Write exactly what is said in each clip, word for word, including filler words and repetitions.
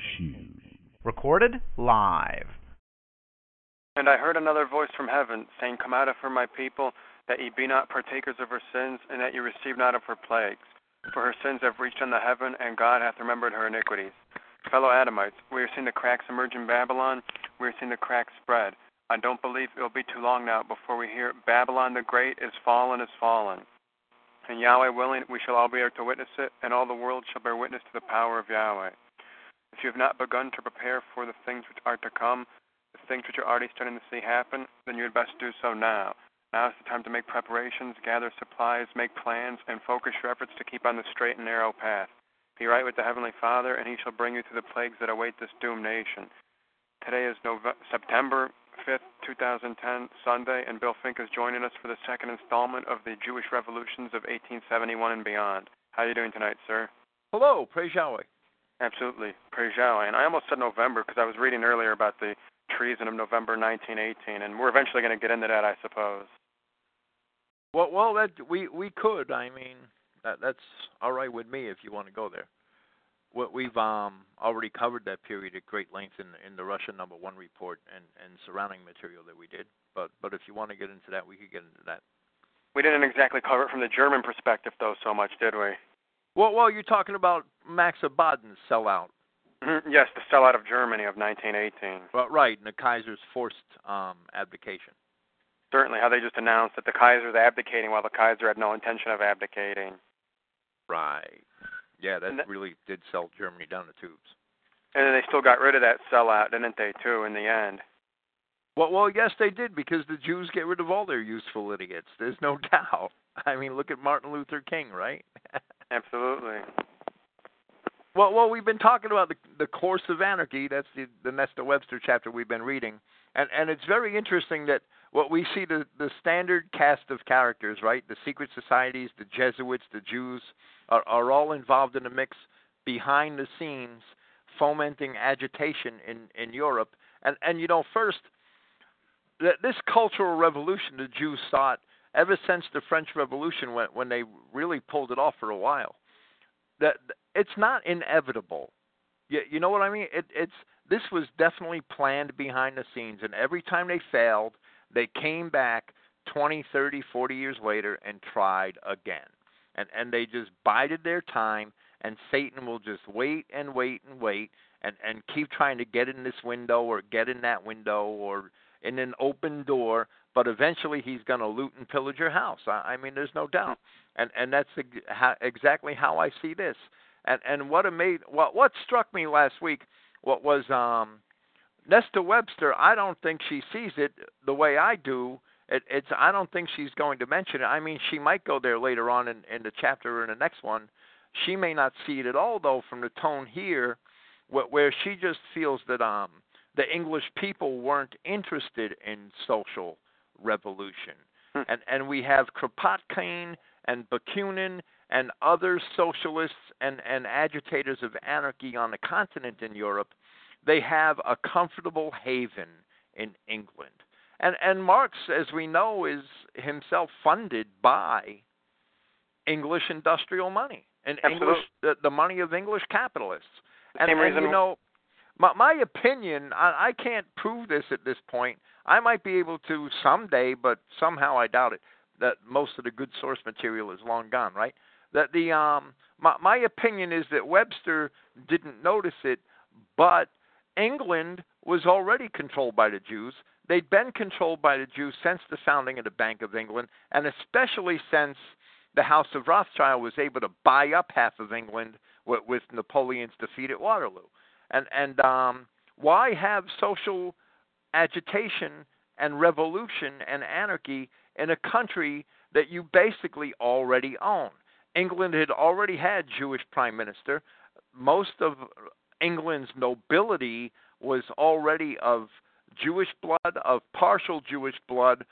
Recorded live. And I heard another voice from heaven, saying, Come out of her, my people, that ye be not partakers of her sins, and that ye receive not of her plagues. For her sins have reached unto heaven, and God hath remembered her iniquities. Fellow Adamites, we are seeing the cracks emerge in Babylon. We are seeing the cracks spread. I don't believe it will be too long now before we hear Babylon the Great is fallen, is fallen. And Yahweh willing, we shall all be able to witness it, and all the world shall bear witness to the power of Yahweh. If you have not begun to prepare for the things which are to come, the things which are already starting to see happen, then you had best do so now. Now is the time to make preparations, gather supplies, make plans, and focus your efforts to keep on the straight and narrow path. Be right with the Heavenly Father, and He shall bring you through the plagues that await this doomed nation. Today is November, September fifth, twenty ten, Sunday, and Bill Fink is joining us for the second installment of the Jewish Revolutions of eighteen seventy-one and beyond. How are you doing tonight, sir? Hello, praise Yahweh. Absolutely, praise Yahweh. And I almost said November because I was reading earlier about the treason of November nineteen eighteen, and we're eventually going to get into that, I suppose. Well, well, that we we could. I mean, that that's all right with me if you want to go there. What we've um already covered that period at great length in in the Russia Number One report and, and surrounding material that we did. But but if you want to get into that, we could get into that. We didn't exactly cover it from the German perspective, though, so much, did we? Well, well, you're talking about Max of Baden's sellout. Mm-hmm. Yes, the sellout of Germany of nineteen eighteen. Well, right, and the Kaiser's forced um, abdication. Certainly, how they just announced that the Kaiser is abdicating while the Kaiser had no intention of abdicating. Right. Yeah, that th- really did sell Germany down the tubes. And then they still got rid of that sellout, didn't they, too, in the end? Well, well, yes, they did, because the Jews get rid of all their useful idiots. There's no doubt. I mean, look at Martin Luther King, right? Absolutely. Well, well, we've been talking about the the course of anarchy. That's the, the Nesta Webster chapter we've been reading. And and it's very interesting that what we see, the, the standard cast of characters, right? The secret societies, the Jesuits, the Jews, are, are all involved in the mix behind the scenes, fomenting agitation in, in Europe. And, and, you know, first, th- this cultural revolution the Jews sought ever since the French Revolution, when, when they really pulled it off for a while. That it's not inevitable. You, you know what I mean? It, it's this was definitely planned behind the scenes, and every time they failed, they came back twenty, thirty, forty years later and tried again. And and they just bided their time, and Satan will just wait and wait and wait and, and keep trying to get in this window or get in that window or in an open door, but eventually he's going to loot and pillage your house. I, I mean, there's no doubt. And and that's ex- how, exactly how I see this. And and what made what what struck me last week, what was um, Nesta Webster. I don't think she sees it the way I do. It, it's I don't think she's going to mention it. I mean, she might go there later on in, in the chapter or in the next one. She may not see it at all, though, from the tone here, where, where she just feels that um, the English people weren't interested in social revolution. Hmm. And and we have Kropotkin and Bakunin and other socialists and, and agitators of anarchy on the continent in Europe. They have a comfortable haven in England. And and Marx, as we know, is himself funded by English industrial money and Absolutely. English the, the money of English capitalists. The And, same and reason. you know, my, my opinion, I, I can't prove this at this point. I might be able to someday, but somehow I doubt it, that most of the good source material is long gone, right? That the um my, my opinion is that Webster didn't notice it, but England was already controlled by the Jews. They'd been controlled by the Jews since the founding of the Bank of England, and especially since the House of Rothschild was able to buy up half of England with, with Napoleon's defeat at Waterloo. And and um, why have social agitation and revolution and anarchy in a country that you basically already own? England had already had Jewish prime minister. Most of England's nobility was already of Jewish blood, of partial Jewish blood,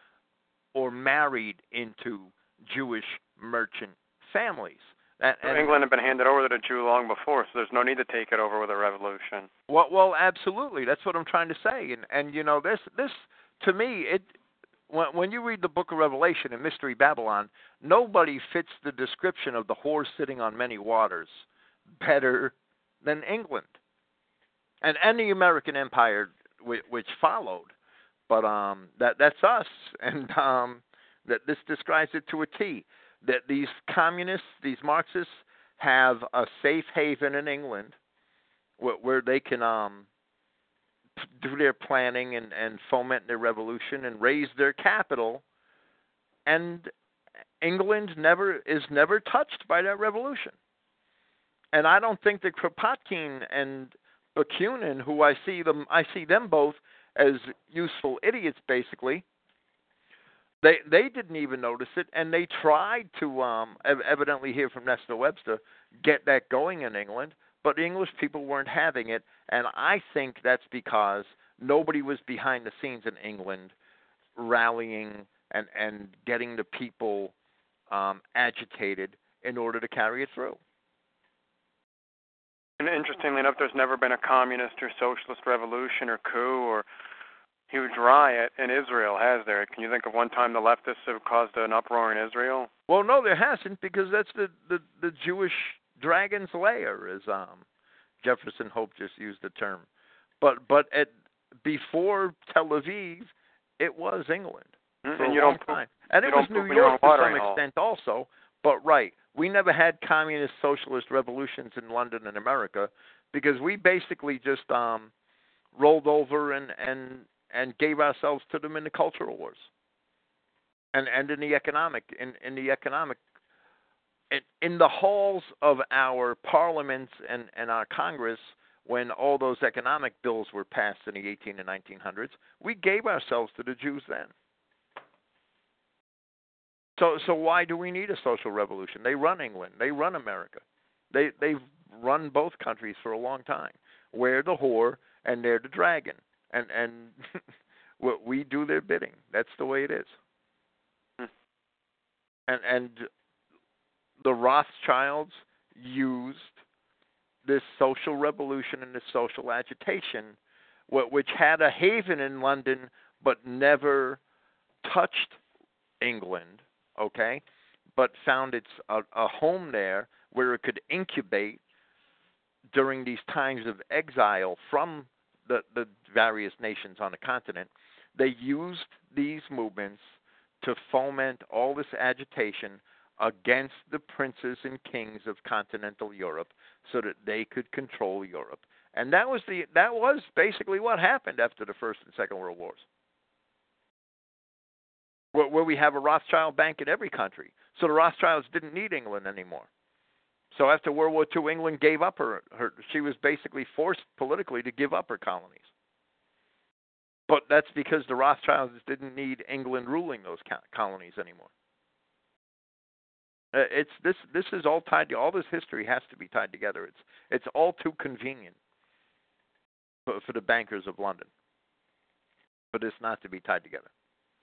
or married into Jewish merchant families. And, and England had been handed over to the Jew long before, so there's no need to take it over with a revolution. Well, well, absolutely. That's what I'm trying to say. And and you know, this this to me, it when when you read the Book of Revelation and Mystery Babylon, nobody fits the description of the whore sitting on many waters better than England. and and the American Empire, which, which followed. But um, that that's us, and um, that this describes it to a T. That these communists, these Marxists, have a safe haven in England, where, where they can um, do their planning and, and foment their revolution and raise their capital, and England never is never touched by that revolution. And I don't think that Kropotkin and Bakunin, who I see them, I see them both as useful idiots, basically. They they didn't even notice it, and they tried to um, ev- evidently hear from Nestor Webster, get that going in England, but the English people weren't having it, and I think that's because nobody was behind the scenes in England rallying and, and getting the people um, agitated in order to carry it through. And interestingly enough, there's never been a communist or socialist revolution or coup or huge riot in Israel, has there? Can you think of one time the leftists have caused an uproar in Israel? Well, no, there hasn't, because that's the, the, the Jewish dragon's lair, as um, Jefferson Hope just used the term. But but at before Tel Aviv, it was England Mm-hmm. for and a you long don't, time. And it you was don't New your own York to some watering hole. extent also. But right, we never had communist socialist revolutions in London and America, because we basically just um, rolled over and, and and gave ourselves to them in the cultural wars, and and in the economic in, in the economic in, in the halls of our parliaments and, and our Congress, when all those economic bills were passed in the eighteen and nineteen hundreds, we gave ourselves to the Jews then. So so why do we need a social revolution? They run England. They run America. They they've run both countries for a long time. We're the whore and they're the dragon, and and we do their bidding. That's the way it is. Hmm. And and the Rothschilds used this social revolution and this social agitation, which had a haven in London but never touched England, okay, but found its a, a home there where it could incubate during these times of exile from the, the various nations on the continent. They used these movements to foment all this agitation against the princes and kings of continental Europe so that they could control Europe. And that was the that was basically what happened after the First and Second World Wars, where, where we have a Rothschild bank in every country. So the Rothschilds didn't need England anymore. So after World War Two, England gave up her, her she was basically forced politically to give up her colonies. But that's because the Rothschilds didn't need England ruling those colonies anymore. Uh, it's this this is all tied to all this history has to be tied together. It's it's all too convenient for, for the bankers of London for this not to be tied together.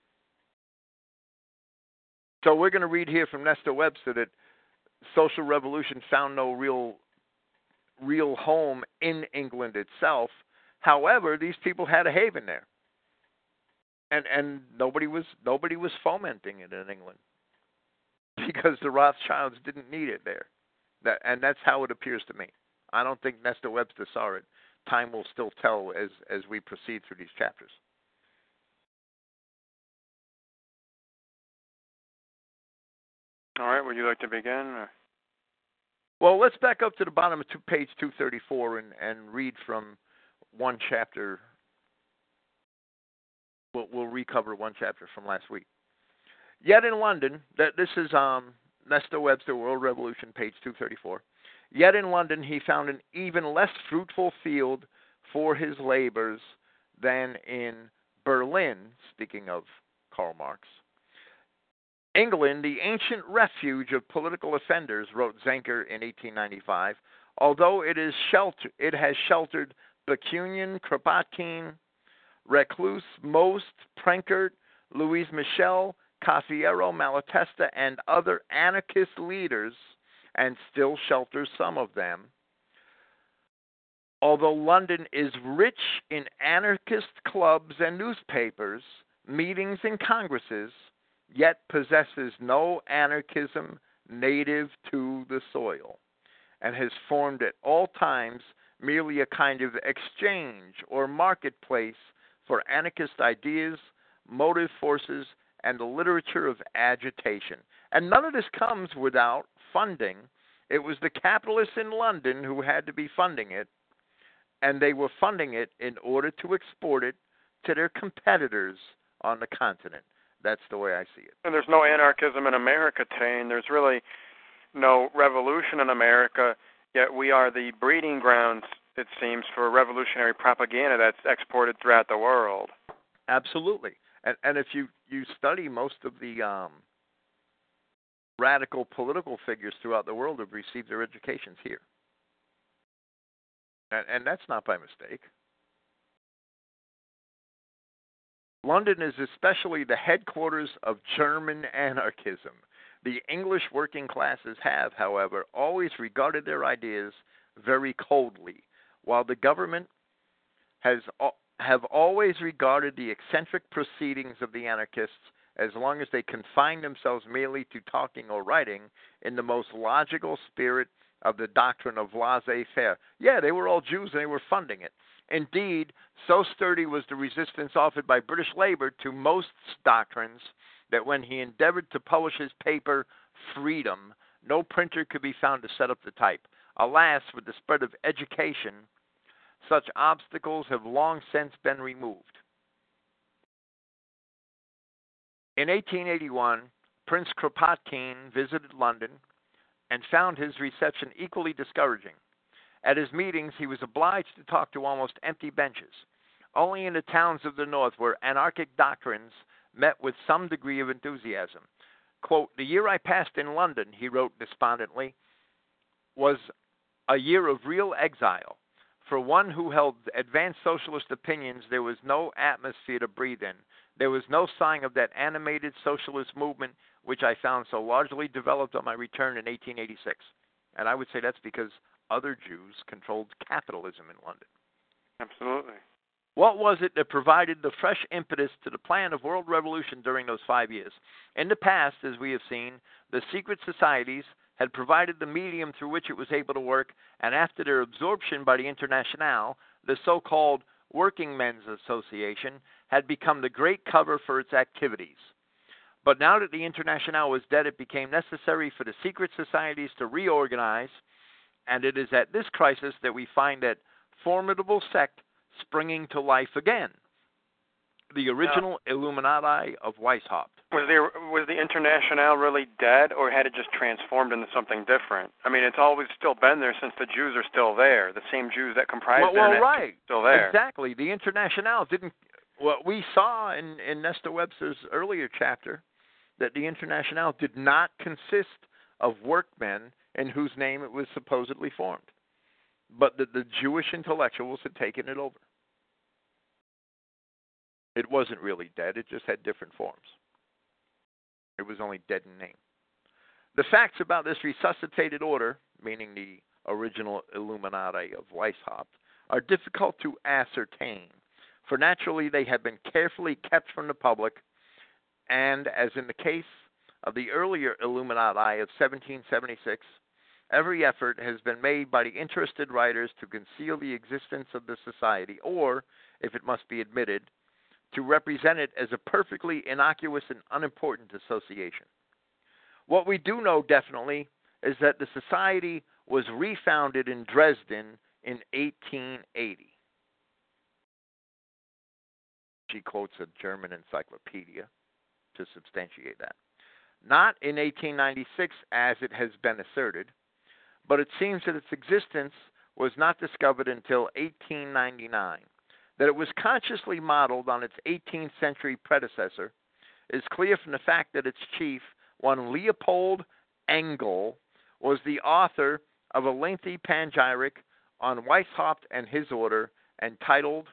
So we're going to read here from Nestor Webster that social revolution found no real real home in England itself. However, these people had a haven there, and and nobody was nobody was fomenting it in England, because the Rothschilds didn't need it there. That, and that's how it appears to me. I don't think Nestor Webster saw it. Time will still tell as, as we proceed through these chapters. All right, would you like to begin? Or? Well, let's back up to the bottom of two, page two thirty-four and, and read from one chapter. We'll, we'll recover one chapter from last week. Yet in London, that this is um, Nestor Webster, World Revolution, page two thirty-four. Yet in London he found an even less fruitful field for his labors than in Berlin, speaking of Karl Marx. England, the ancient refuge of political offenders, wrote Zenker in eighteen ninety-five, although it is shelter, it has sheltered Bakunin, Kropotkin, Reclus, Most, Prenkert, Louise Michel, Cafiero, Malatesta, and other anarchist leaders, and still shelters some of them. Although London is rich in anarchist clubs and newspapers, meetings and congresses, yet possesses no anarchism native to the soil, and has formed at all times merely a kind of exchange or marketplace for anarchist ideas, motive forces, and the literature of agitation. And none of this comes without funding. It was the capitalists in London who had to be funding it, and they were funding it in order to export it to their competitors on the continent. That's the way I see it. And there's no anarchism in America today, and there's really no revolution in America, yet we are the breeding grounds, it seems, for revolutionary propaganda that's exported throughout the world. Absolutely. And, and if you, you study most of the um, radical political figures throughout the world have received their educations here. And, and that's not by mistake. London is especially the headquarters of German anarchism. The English working classes have, however, always regarded their ideas very coldly, while the government has have always regarded the eccentric proceedings of the anarchists, as long as they confine themselves merely to talking or writing, in the most logical spirit of the doctrine of laissez-faire. Yeah, they were all Jews and they were funding it. Indeed, so sturdy was the resistance offered by British Labour to most doctrines that when he endeavored to publish his paper, Freedom, no printer could be found to set up the type. Alas, with the spread of education, such obstacles have long since been removed. In eighteen eighty-one, Prince Kropotkin visited London and found his reception equally discouraging. At his meetings, he was obliged to talk to almost empty benches. Only in the towns of the north where anarchic doctrines met with some degree of enthusiasm. Quote, "The year I passed in London," he wrote despondently, "was a year of real exile. For one who held advanced socialist opinions, there was no atmosphere to breathe in. There was no sign of that animated socialist movement which I found so largely developed on my return in eighteen eighty-six. And I would say that's because other Jews controlled capitalism in London. Absolutely. What was it that provided the fresh impetus to the plan of world revolution during those five years? In the past, as we have seen, the secret societies had provided the medium through which it was able to work, and after their absorption by the Internationale, the so-called Working Men's Association had become the great cover for its activities. But now that the Internationale was dead, it became necessary for the secret societies to reorganize, and it is at this crisis that we find that formidable sect springing to life again, the original now, Illuminati of Weishaupt. Was the, was the Internationale really dead, or had it just transformed into something different? I mean, it's always still been there since the Jews are still there. The same Jews that comprise well, well, it right. are still there. Exactly. The Internationale didn't, what we saw in, in Nestor Webster's earlier chapter, that the Internationale did not consist of workmen in whose name it was supposedly formed, but that the Jewish intellectuals had taken it over. It wasn't really dead, it just had different forms. It was only dead in name. The facts about this resuscitated order, meaning the original Illuminati of Weishaupt, are difficult to ascertain, for naturally they have been carefully kept from the public, and as in the case of the earlier Illuminati of seventeen seventy-six, every effort has been made by the interested writers to conceal the existence of the society, or, if it must be admitted, to represent it as a perfectly innocuous and unimportant association. What we do know definitely is that the society was refounded in Dresden in eighteen eighty. She quotes a German encyclopedia to substantiate that. Not in eighteen ninety-six, as it has been asserted, but it seems that its existence was not discovered until eighteen ninety-nine. That it was consciously modeled on its eighteenth century predecessor is clear from the fact that its chief, one Leopold Engel, was the author of a lengthy panegyric on Weishaupt and his order entitled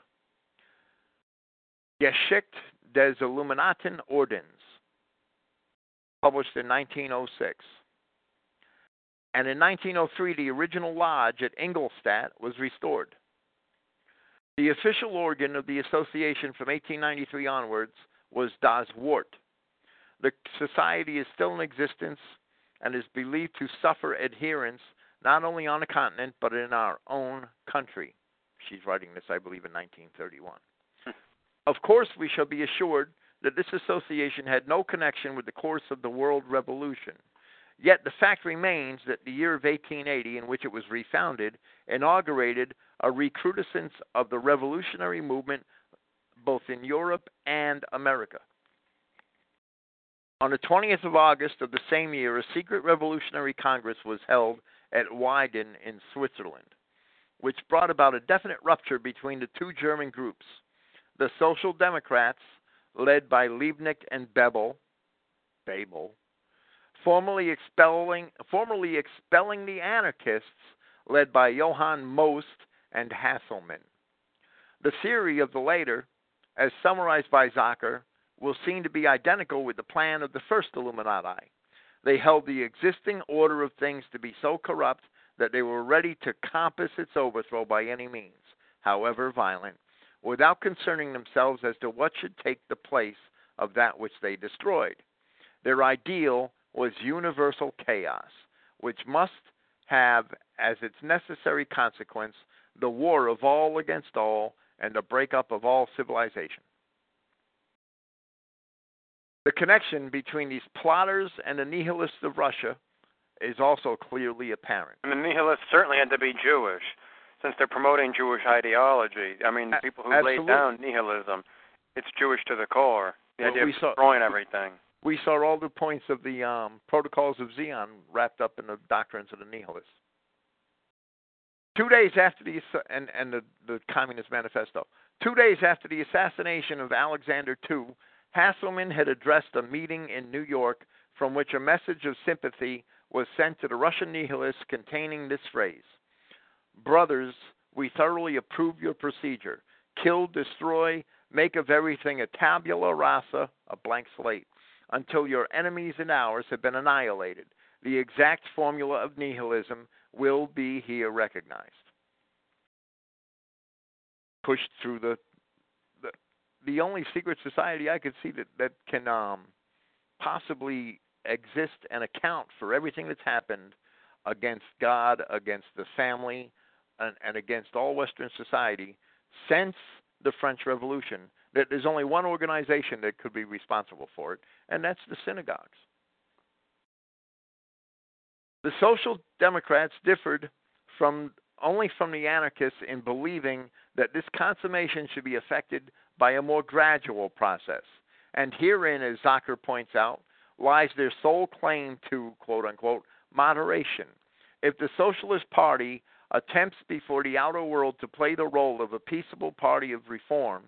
Geschichte des Illuminaten Ordens, published in nineteen oh six. And in nineteen oh three, the original lodge at Ingolstadt was restored. The official organ of the association from eighteen ninety-three onwards was Das Wort. The society is still in existence and is believed to suffer adherents not only on the continent, but in our own country. She's writing this, I believe, in nineteen thirty-one. Of course, we shall be assured that this association had no connection with the course of the world revolution. Yet the fact remains that the year of eighteen eighty, in which it was refounded, inaugurated a recrudescence of the revolutionary movement both in Europe and America. On the twentieth of August of the same year, a secret revolutionary congress was held at Weiden in Switzerland, which brought about a definite rupture between the two German groups. The Social Democrats, led by Liebknecht and Bebel, Babel, formerly expelling, formerly expelling the anarchists, led by Johann Most and Hasselmann. The theory of the latter, as summarized by Zacher, will seem to be identical with the plan of the first Illuminati. They held the existing order of things to be so corrupt that they were ready to compass its overthrow by any means, however violent, without concerning themselves as to what should take the place of that which they destroyed. Their ideal was universal chaos, which must have as its necessary consequence the war of all against all and the breakup of all civilization. The connection between these plotters and the nihilists of Russia is also clearly apparent. And the nihilists certainly had to be Jewish, since they're promoting Jewish ideology. I mean, the people who Absolutely. laid down nihilism, it's Jewish to the core. The Well, idea we of saw- destroying everything. We saw all the points of the um, protocols of Zion wrapped up in the doctrines of the nihilists. Two days after the and and the, the Communist Manifesto. Two days after the assassination of Alexander the Second, Hasselmann had addressed a meeting in New York from which a message of sympathy was sent to the Russian nihilists containing this phrase: "Brothers, we thoroughly approve your procedure. Kill, destroy, make of everything a tabula rasa, a blank slate, until your enemies and ours have been annihilated. The exact formula of nihilism will be here recognized." Pushed through the the, the only secret society I could see that, that can um, possibly exist and account for everything that's happened against God, against the family, and, and against all Western society since the French Revolution. That there's only one organization that could be responsible for it, and that's the synagogues. The Social Democrats differed from only from the anarchists in believing that this consummation should be effected by a more gradual process. And herein, as Zacher points out, lies their sole claim to, quote-unquote, moderation. If the Socialist Party attempts before the outer world to play the role of a peaceable party of reform,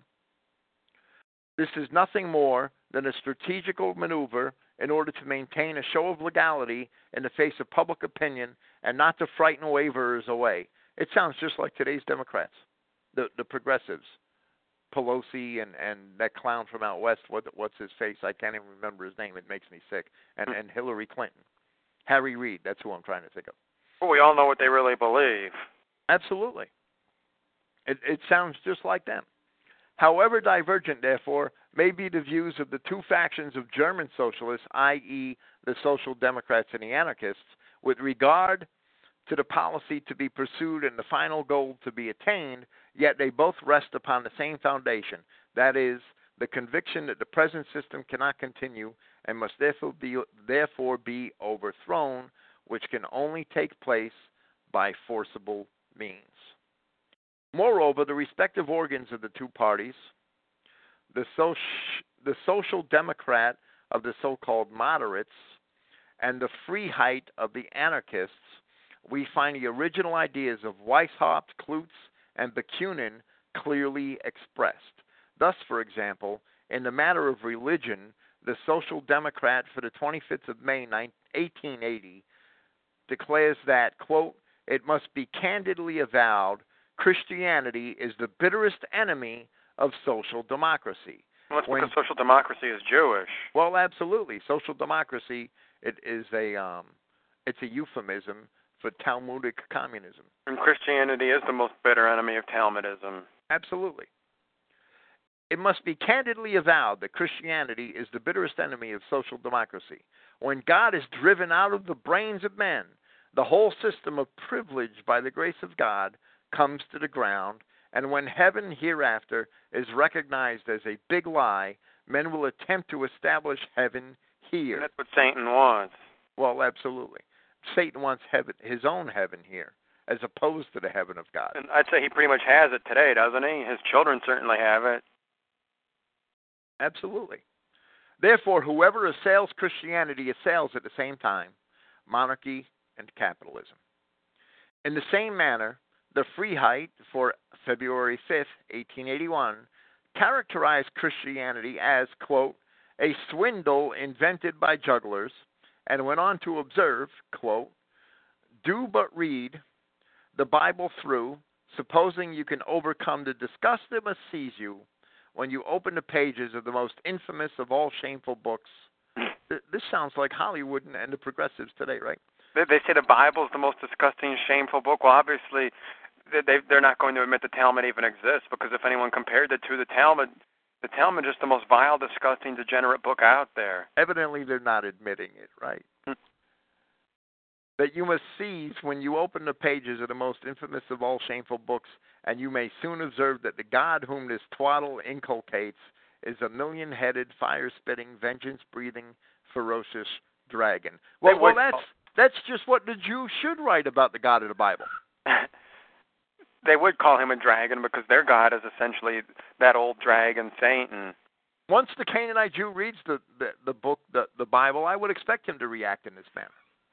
this is nothing more than a strategical maneuver in order to maintain a show of legality in the face of public opinion and not to frighten waverers away. It sounds just like today's Democrats, the, the progressives. Pelosi and, and that clown from out west, what, what's his face? I can't even remember his name. It makes me sick. And, and Hillary Clinton. Harry Reid, that's who I'm trying to think of. Well, we all know what they really believe. Absolutely. It, it sounds just like them. However divergent, therefore, may be the views of the two factions of German socialists, that is the Social Democrats and the anarchists, with regard to the policy to be pursued and the final goal to be attained, yet they both rest upon the same foundation, that is, the conviction that the present system cannot continue and must therefore be, therefore be overthrown, which can only take place by forcible means. Moreover, the respective organs of the two parties, the, soci- the Social Democrat of the so-called moderates and the Freiheit of the anarchists, we find the original ideas of Weishaupt, Klutz, and Bakunin clearly expressed. Thus, for example, in the matter of religion, the Social Democrat for the twenty-fifth of May, eighteen eighty, declares that, quote, "It must be candidly avowed Christianity is the bitterest enemy of social democracy." Well, that's when, because social democracy is Jewish. Well, absolutely. Social democracy, it is a, um, it's a euphemism for Talmudic communism. And Christianity is the most bitter enemy of Talmudism. Absolutely. It must be candidly avowed that Christianity is the bitterest enemy of social democracy. When God is driven out of the brains of men, the whole system of privilege by the grace of God comes to the ground, and when heaven hereafter is recognized as a big lie, men will attempt to establish heaven here. And that's what Satan wants. Well, absolutely. Satan wants heaven, his own heaven here, as opposed to the heaven of God. And I'd say he pretty much has it today, doesn't he? His children certainly have it. Absolutely. Therefore, whoever assails Christianity assails at the same time monarchy and capitalism. In the same manner, the Freiheit for February fifth, eighteen eighty-one, characterized Christianity as, quote, a swindle invented by jugglers, and went on to observe, quote, do but read the Bible through, supposing you can overcome the disgust that must seize you when you open the pages of the most infamous of all shameful books. This sounds like Hollywood and the progressives today, right? They, they say the Bible is the most disgusting, shameful book. Well, obviously, they, they're not going to admit the Talmud even exists, because if anyone compared it to the Talmud, the Talmud is the most vile, disgusting, degenerate book out there. Evidently, they're not admitting it, right? That you must seize when you open the pages of the most infamous of all shameful books, and you may soon observe that the God whom this twaddle inculcates is a million-headed, fire-spitting, vengeance-breathing, ferocious dragon. Well, well, that's that's just what the Jews should write about the God of the Bible. They would call him a dragon because their God is essentially that old dragon, Satan. Once the Canaanite Jew reads the, the, the book, the, the Bible, I would expect him to react in this manner.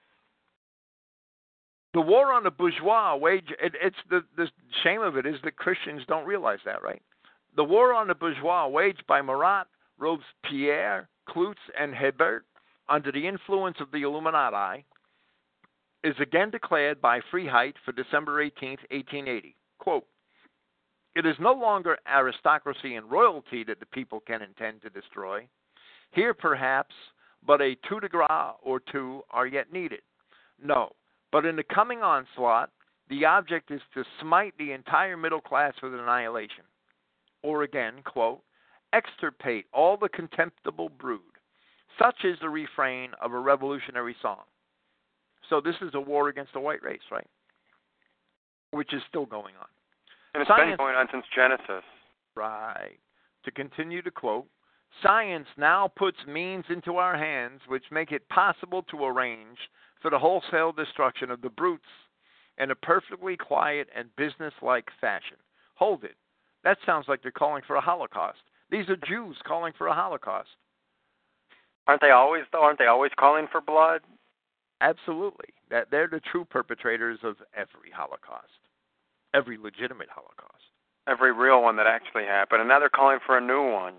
The war on the bourgeois wage, it, it's the, the shame of it is that Christians don't realize that, right? The war on the bourgeois waged by Marat, Robespierre, Cloutz, and Hebert under the influence of the Illuminati is again declared by Freiheit for December eighteenth, eighteen eighty. Quote, it is no longer aristocracy and royalty that the people can intend to destroy. Here, perhaps, but a coup de grace or two are yet needed. No, but in the coming onslaught, the object is to smite the entire middle class with annihilation. Or again, quote, extirpate all the contemptible brood. Such is the refrain of a revolutionary song. So this is a war against the white race, right? Which is still going on. And it's Science, been going on since Genesis. Right. To continue to quote, science now puts means into our hands which make it possible to arrange for the wholesale destruction of the brutes in a perfectly quiet and businesslike fashion. Hold it. That sounds like they're calling for a Holocaust. These are Jews calling for a Holocaust. Aren't they always, though? Aren't they always calling for blood? Absolutely. That they're the true perpetrators of every Holocaust, every legitimate Holocaust. Every real one that actually happened. And now they're calling for a new one.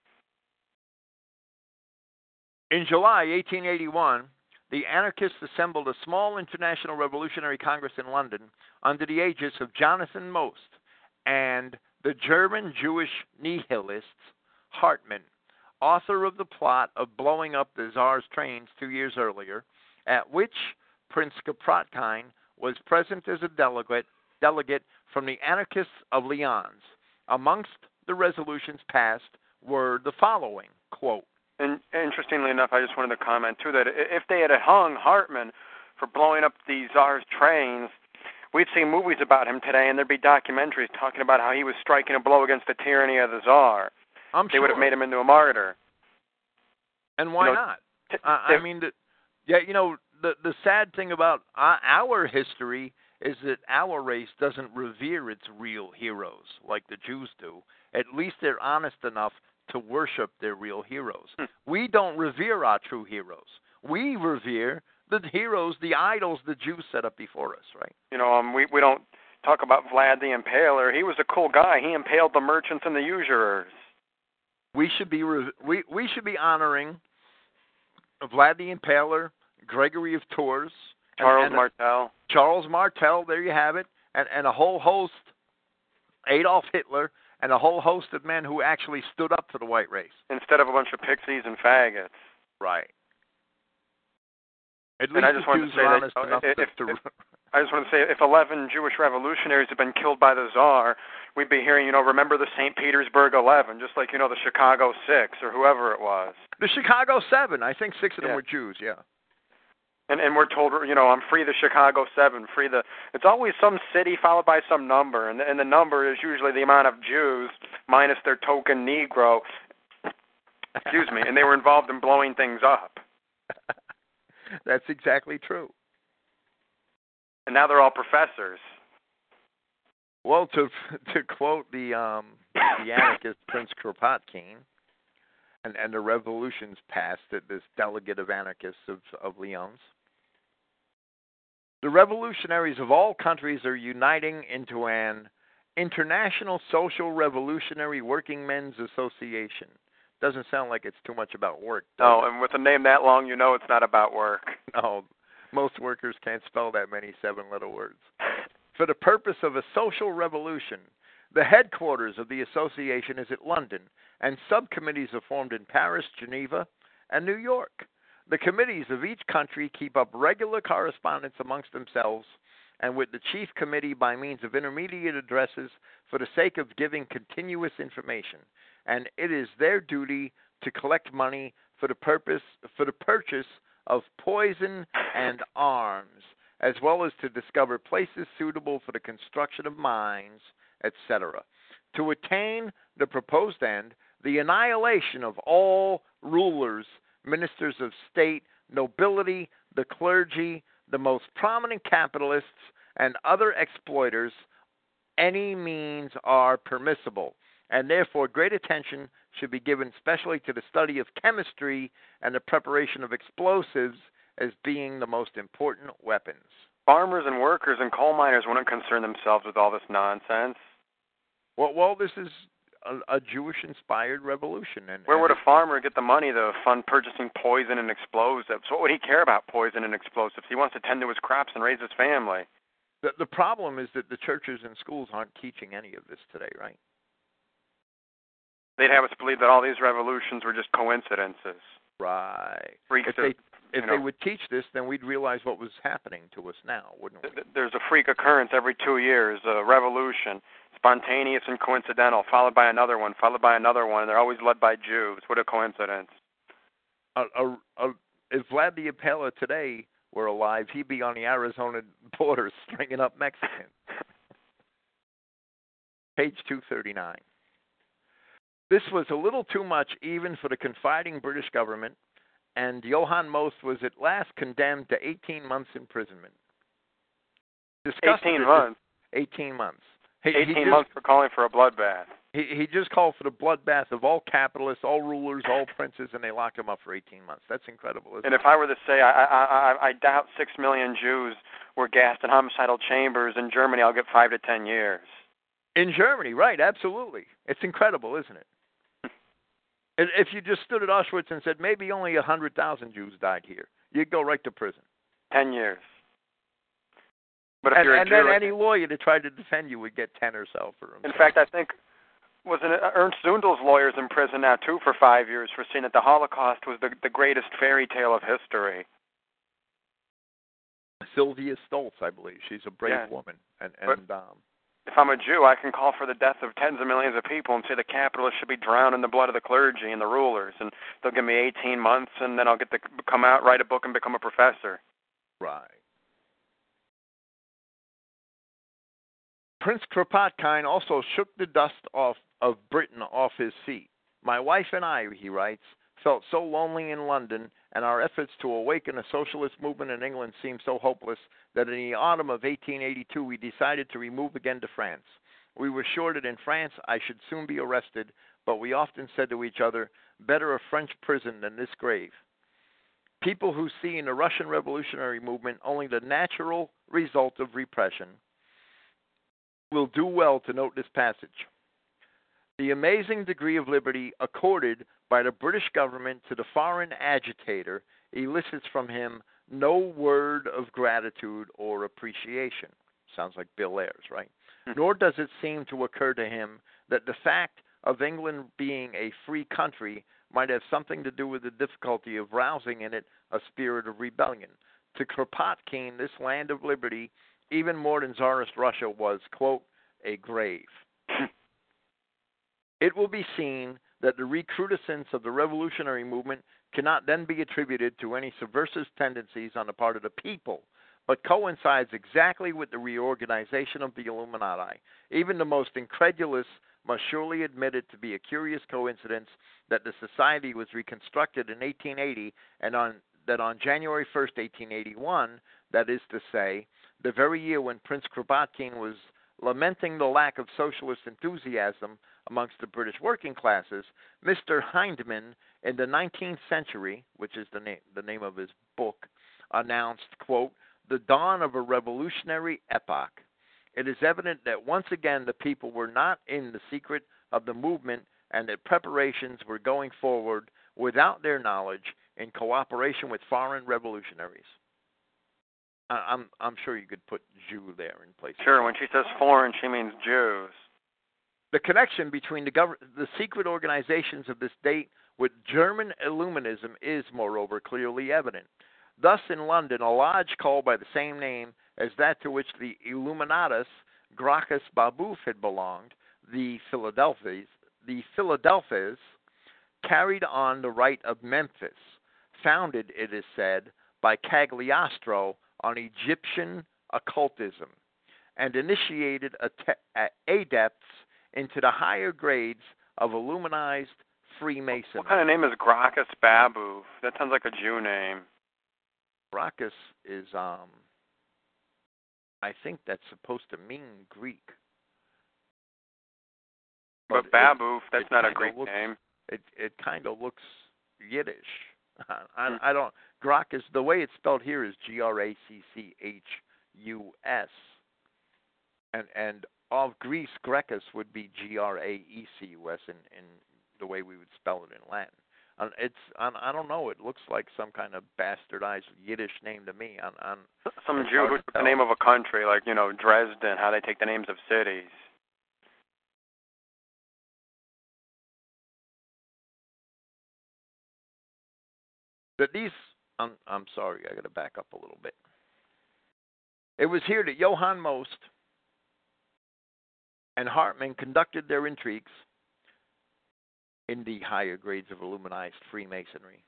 In July eighteen eighty-one, the anarchists assembled a small international revolutionary congress in London under the aegis of Jonathan Most and the German Jewish nihilists Hartmann, author of the plot of blowing up the Tsar's trains two years earlier, at which Prince Kropotkin was present as a delegate, delegate from the anarchists of Lyons. Amongst the resolutions passed were the following, quote, and interestingly enough, I just wanted to comment, too, that if they had hung Hartmann for blowing up the Tsar's trains, we'd see movies about him today, and there'd be documentaries talking about how he was striking a blow against the tyranny of the Tsar. I'm they sure. would have made him into a martyr. And why you know, not? I, I mean, the, yeah, you know, the the sad thing about our history is that our race doesn't revere its real heroes like the Jews do. At least they're honest enough to worship their real heroes. Hmm. We don't revere our true heroes. We revere the heroes, the idols the Jews set up before us, right? You know, um, we, we don't talk about Vlad the Impaler. He was a cool guy. He impaled the merchants and the usurers. We should be we we should be honoring Vlad the Impaler, Gregory of Tours, Charles and, and Martel. Charles Martel, there you have it, and, and a whole host, Adolf Hitler, and a whole host of men who actually stood up for the white race. Instead of a bunch of pixies and faggots. Right. At and least I just wanted to say that, you know, if, to, if, I just want to say if eleven Jewish revolutionaries had been killed by the Tsar, we'd be hearing, you know, remember the Saint Petersburg eleven, just like, you know, the Chicago six or whoever it was. The Chicago seven. I think six of them yeah. were Jews, yeah. And and we're told, you know, I'm free the Chicago Seven, free the. It's always some city followed by some number, and the, and the number is usually the amount of Jews minus their token Negro. Excuse me, and they were involved in blowing things up. That's exactly true. And now they're all professors. Well, to to quote the um, the anarchist Prince Kropotkin, and, and the revolutions past, this delegate of anarchists of, of Lyons, the revolutionaries of all countries are uniting into an International Social Revolutionary Working Men's Association. Doesn't sound like it's too much about work. No, and with a name that long, you know it's not about work. No, most workers can't spell that many seven-letter words. For the purpose of a social revolution, the headquarters of the association is at London, and subcommittees are formed in Paris, Geneva, and New York. The committees of each country keep up regular correspondence amongst themselves and with the chief committee by means of intermediate addresses for the sake of giving continuous information. And it is their duty to collect money for the purpose for the purchase of poison and arms, as well as to discover places suitable for the construction of mines, et cetera. To attain the proposed end, the annihilation of all rulers, ministers of state, nobility, the clergy, the most prominent capitalists, and other exploiters, any means are permissible. And therefore, great attention should be given especially to the study of chemistry and the preparation of explosives as being the most important weapons. Farmers and workers and coal miners wouldn't concern themselves with all this nonsense. Well, well this is a, a Jewish-inspired revolution. And where and would a farmer get the money to fund purchasing poison and explosives? What would he care about poison and explosives? He wants to tend to his crops and raise his family. The, the problem is that the churches and schools aren't teaching any of this today, right? They'd have us believe that all these revolutions were just coincidences. Right. Freaks if they, if you they know, would teach this, then we'd realize what was happening to us now, wouldn't we? There's a freak occurrence every two years, a revolution, spontaneous and coincidental, followed by another one, followed by another one, and they're always led by Jews. What a coincidence. A, a, a, if Vlad the Impaler today were alive, he'd be on the Arizona border stringing up Mexicans. Page two thirty-nine. This was a little too much even for the confiding British government, and Johann Most was at last condemned to eighteen months imprisonment. Discussed eighteen it, months? eighteen months. He, eighteen he just, months for calling for a bloodbath. He, he just called for the bloodbath of all capitalists, all rulers, all princes, and they locked him up for eighteen months. That's incredible, isn't and it? if I were to say I, I, I, I doubt six million Jews were gassed in homicidal chambers in Germany, I'll get five to ten years. In Germany, right, absolutely. It's incredible, isn't it? If you just stood at Auschwitz and said maybe only one hundred thousand Jews died here, you'd go right to prison. Ten years. But if and you're a and Jew, then any lawyer to try to defend you would get ten or so for himself. In fact, I think, wasn't it Ernst Zundel's lawyer's in prison now, too, for five years for saying that the Holocaust was the, the greatest fairy tale of history. Sylvia Stoltz, I believe. She's a brave yeah. woman. And, but, and um, if I'm a Jew, I can call for the death of tens of millions of people and say the capitalists should be drowned in the blood of the clergy and the rulers, and they'll give me eighteen months, and then I'll get to come out, write a book, and become a professor. Right. Prince Kropotkin also shook the dust off of Britain off his feet. My wife and I, he writes, felt so lonely in London, and our efforts to awaken a socialist movement in England seemed so hopeless that in the autumn of eighteen eighty-two we decided to remove again to France. We were sure that in France I should soon be arrested, but we often said to each other, better a French prison than this grave. People who see in the Russian revolutionary movement only the natural result of repression will do well to note this passage. The amazing degree of liberty accorded by the British government to the foreign agitator elicits from him no word of gratitude or appreciation. Sounds like Bill Ayers, right? Mm-hmm. Nor does it seem to occur to him that the fact of England being a free country might have something to do with the difficulty of rousing in it a spirit of rebellion. To Kropotkin, this land of liberty, even more than Tsarist Russia, was, quote, a grave. It will be seen that the recrudescence of the revolutionary movement cannot then be attributed to any subversive tendencies on the part of the people, but coincides exactly with the reorganization of the Illuminati. Even the most incredulous must surely admit it to be a curious coincidence that the society was reconstructed in eighteen eighty, and on that on January first, eighteen eighty-one, that is to say, the very year when Prince Kropotkin was lamenting the lack of socialist enthusiasm amongst the British working classes, Mister Hindman, in the nineteenth century, which is the name, the name of his book, announced, quote, the dawn of a revolutionary epoch. It is evident that once again the people were not in the secret of the movement and that preparations were going forward without their knowledge in cooperation with foreign revolutionaries. I'm I'm sure you could put Jew there in place. Sure, when she says foreign, she means Jews. The connection between the gov- the secret organizations of this date with German Illuminism is, moreover, clearly evident. Thus, in London, a lodge called by the same name as that to which the Illuminatus Gracchus Babeuf had belonged, the Philadelphians, the Philadelphians, carried on the rite of Memphis, founded, it is said, by Cagliostro on Egyptian occultism, and initiated adepts into the higher grades of Illuminized Freemasonry. What kind of name is Gracchus Babeuf? That sounds like a Jew name. Gracchus is, um, I think that's supposed to mean Greek. But, but Babeuf, that's not a Greek looks, name. It it kind of looks Yiddish. I, I don't. Gracchus, the way it's spelled here is G R A C C H U S, and and of Greece, Gracchus would be G R A E C U S in in the way we would spell it in Latin. And it's I, I don't know. It looks like some kind of bastardized Yiddish name to me. On, on some Jew who took the name of a country, like you know Dresden. How they take the names of cities. That these, I'm I'm sorry, I got to back up a little bit. It was here that Johann Most and Hartmann conducted their intrigues in the higher grades of Illuminized Freemasonry.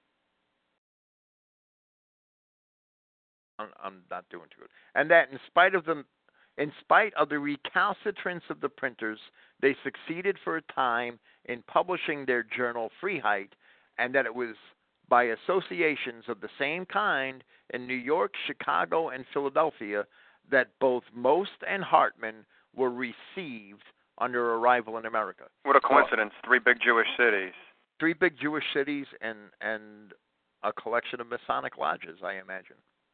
I'm, I'm not doing too good. And that in spite of them, in spite of the recalcitrance of the printers, they succeeded for a time in publishing their journal Freiheit, and that it was by associations of the same kind in New York, Chicago, and Philadelphia that both Most and Hartmann were received on their arrival in America. What a coincidence. Well, three big Jewish cities. Three big Jewish cities and, and a collection of Masonic lodges, I imagine.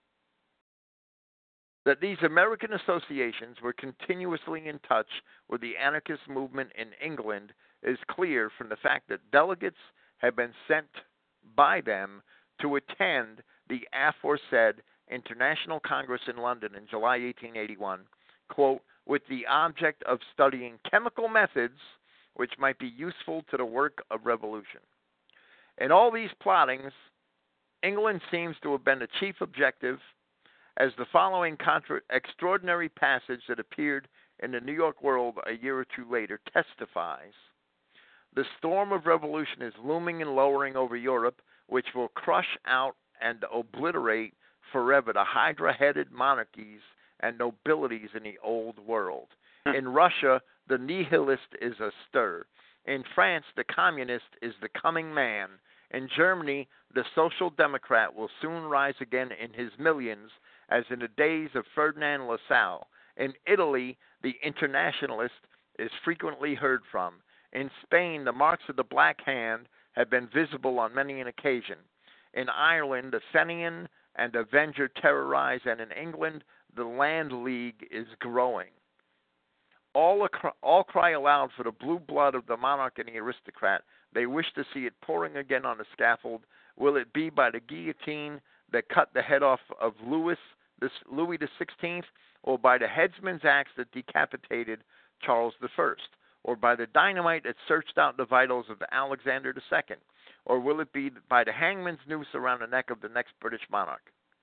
That these American associations were continuously in touch with the anarchist movement in England is clear from the fact that delegates had been sent by them to attend the aforesaid International Congress in London in July eighteen eighty-one, quote, with the object of studying chemical methods which might be useful to the work of revolution. In all these plottings, England seems to have been the chief objective, as the following contra- extraordinary passage that appeared in the New York World a year or two later testifies. The storm of revolution is looming and lowering over Europe, which will crush out and obliterate forever the hydra-headed monarchies and nobilities in the old world. In Russia, the nihilist is astir. In France, the communist is the coming man. In Germany, the social democrat will soon rise again in his millions, as in the days of Ferdinand Lassalle. In Italy, the internationalist is frequently heard from. In Spain, the marks of the Black Hand have been visible on many an occasion. In Ireland, the Fenian and Avenger terrorize, and in England, the Land League is growing. All, acro- all cry aloud for the blue blood of the monarch and the aristocrat. They wish to see it pouring again on the scaffold. Will it be by the guillotine that cut the head off of Louis, this Louis the Sixteenth, or by the headsman's axe that decapitated Charles the First, or by the dynamite that searched out the vitals of Alexander the Second, or will it be by the hangman's noose around the neck of the next British monarch?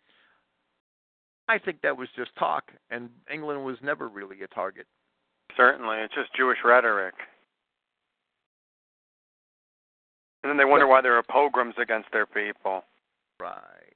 I think that was just talk, and England was never really a target. Certainly. It's just Jewish rhetoric. And then they wonder why there are pogroms against their people. Right.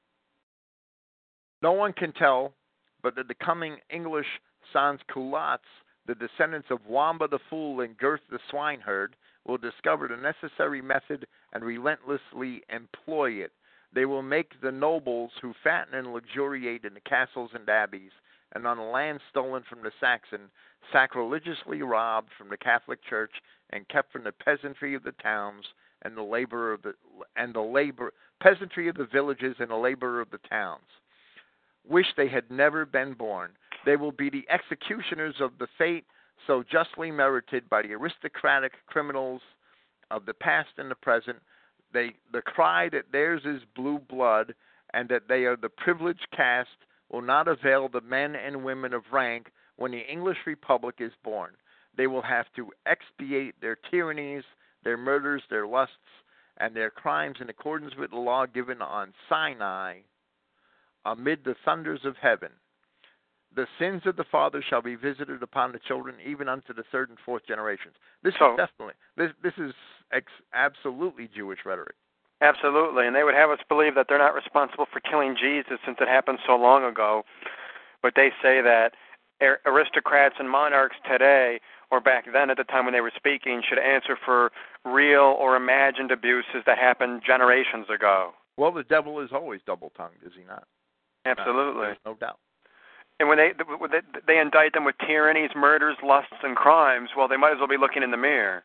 No one can tell but that the coming English sans-culottes, the descendants of Wamba the Fool and Girth the Swineherd, will discover the necessary method and relentlessly employ it. They will make the nobles who fatten and luxuriate in the castles and abbeys and on the land stolen from the Saxon, sacrilegiously robbed from the Catholic Church and kept from the peasantry of the towns and the labor of the and the labor peasantry of the villages and the labor of the towns. Wish they had never been born. They will be the executioners of the fate so justly merited by the aristocratic criminals of the past and the present. They the cry that theirs is blue blood and that they are the privileged caste will not avail the men and women of rank when the English Republic is born. They will have to expiate their tyrannies, their murders, their lusts, and their crimes in accordance with the law given on Sinai amid the thunders of heaven. The sins of the father shall be visited upon the children, even unto the third and fourth generations. This so, is definitely, this this is ex- absolutely Jewish rhetoric. Absolutely, and they would have us believe that they're not responsible for killing Jesus since it happened so long ago. But they say that aristocrats and monarchs today, or back then at the time when they were speaking, should answer for real or imagined abuses that happened generations ago. Well, the devil is always double-tongued, is he not? Absolutely. Uh, there's no doubt. And when they they indict them with tyrannies, murders, lusts, and crimes, well, they might as well be looking in the mirror.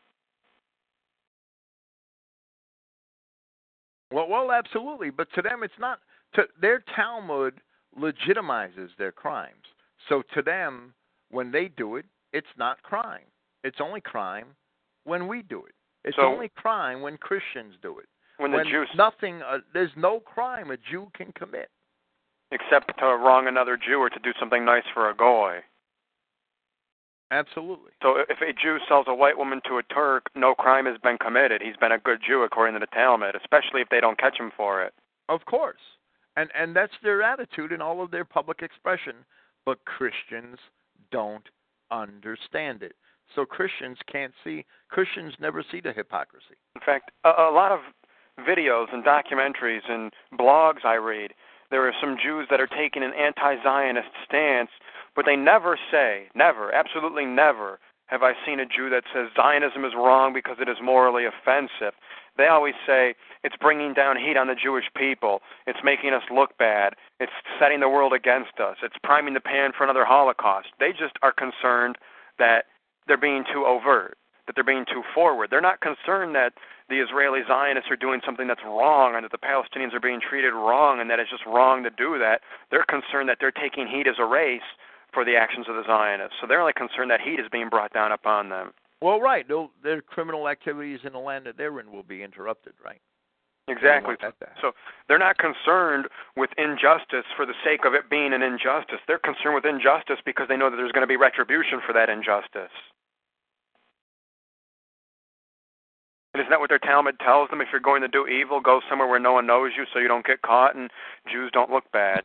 Well, well, absolutely. But to them, it's not. To, their Talmud legitimizes their crimes. So to them, when they do it, it's not crime. It's only crime when we do it. It's so, only crime when Christians do it. When the when Jews, nothing, uh, there's no crime a Jew can commit. Except to wrong another Jew or to do something nice for a goy. Absolutely. So if a Jew sells a white woman to a Turk, no crime has been committed. He's been a good Jew according to the Talmud, especially if they don't catch him for it. Of course. And and that's their attitude in all of their public expression. But Christians don't understand it. So Christians can't see, Christians never see the hypocrisy. In fact, a, a lot of videos and documentaries and blogs I read, there are some Jews that are taking an anti-Zionist stance, but they never say, never, absolutely never, have I seen a Jew that says Zionism is wrong because it is morally offensive. They always say it's bringing down heat on the Jewish people. It's making us look bad. It's setting the world against us. It's priming the pan for another Holocaust. They just are concerned that they're being too overt, that they're being too forward. They're not concerned that the Israeli Zionists are doing something that's wrong and that the Palestinians are being treated wrong and that it's just wrong to do that. They're concerned that they're taking heat as a race for the actions of the Zionists. So they're only concerned that heat is being brought down upon them. Well, right. They'll, their criminal activities in the land that they're in will be interrupted, right? Exactly. So they're not concerned with injustice for the sake of it being an injustice. They're concerned with injustice because they know that there's going to be retribution for that injustice. And isn't that what their Talmud tells them? If you're going to do evil, go somewhere where no one knows you so you don't get caught and Jews don't look bad.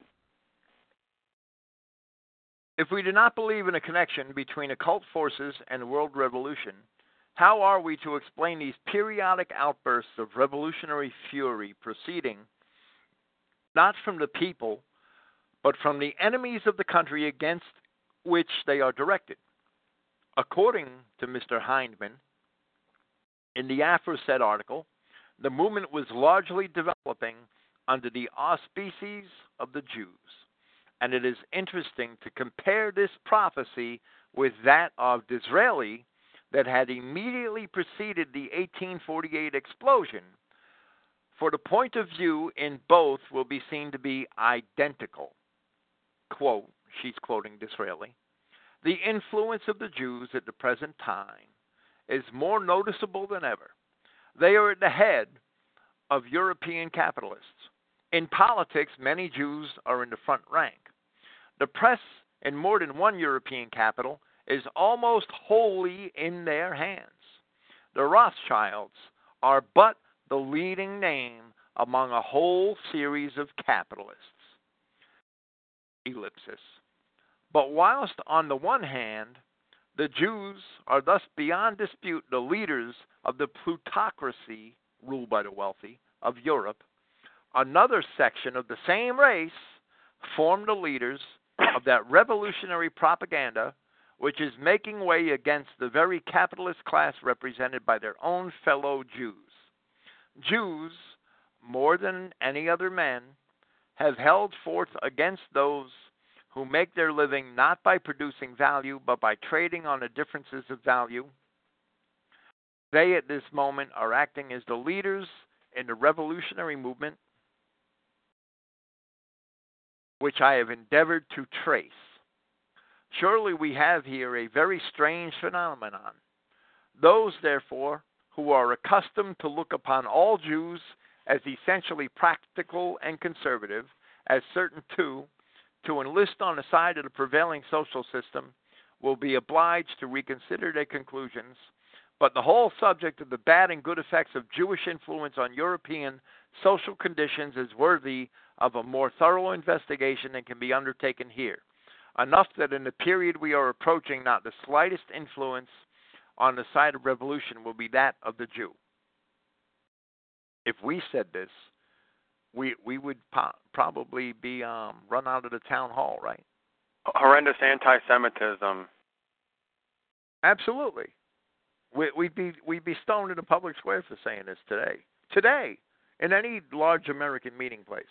If we do not believe in a connection between occult forces and world revolution, how are we to explain these periodic outbursts of revolutionary fury proceeding not from the people, but from the enemies of the country against which they are directed? According to Mister Hindman, in the aforesaid article, the movement was largely developing under the auspices of the Jews. And it is interesting to compare this prophecy with that of Disraeli that had immediately preceded the eighteen forty-eight explosion, for the point of view in both will be seen to be identical. Quote, she's quoting Disraeli, the influence of the Jews at the present time is more noticeable than ever. They are at the head of European capitalists. In politics, many Jews are in the front rank. The press in more than one European capital is almost wholly in their hands. The Rothschilds are but the leading name among a whole series of capitalists. Ellipsis. But whilst on the one hand, the Jews are thus beyond dispute the leaders of the plutocracy ruled by the wealthy, of Europe, another section of the same race formed the leaders of that revolutionary propaganda which is making way against the very capitalist class represented by their own fellow Jews. Jews, more than any other men, have held forth against those who make their living not by producing value, but by trading on the differences of value. They at this moment are acting as the leaders in the revolutionary movement, which I have endeavored to trace. Surely we have here a very strange phenomenon. Those, therefore, who are accustomed to look upon all Jews as essentially practical and conservative, as certain too, to enlist on the side of the prevailing social system, will be obliged to reconsider their conclusions. But the whole subject of the bad and good effects of Jewish influence on European social conditions is worthy of a more thorough investigation than can be undertaken here. Enough that in the period we are approaching, not the slightest influence on the side of revolution will be that of the Jew. If we said this, we we would po- probably be um, run out of the town hall, right? Horrendous anti-Semitism. Absolutely. We, we'd be we'd be stoned in a public square for saying this today. Today, in any large American meeting place.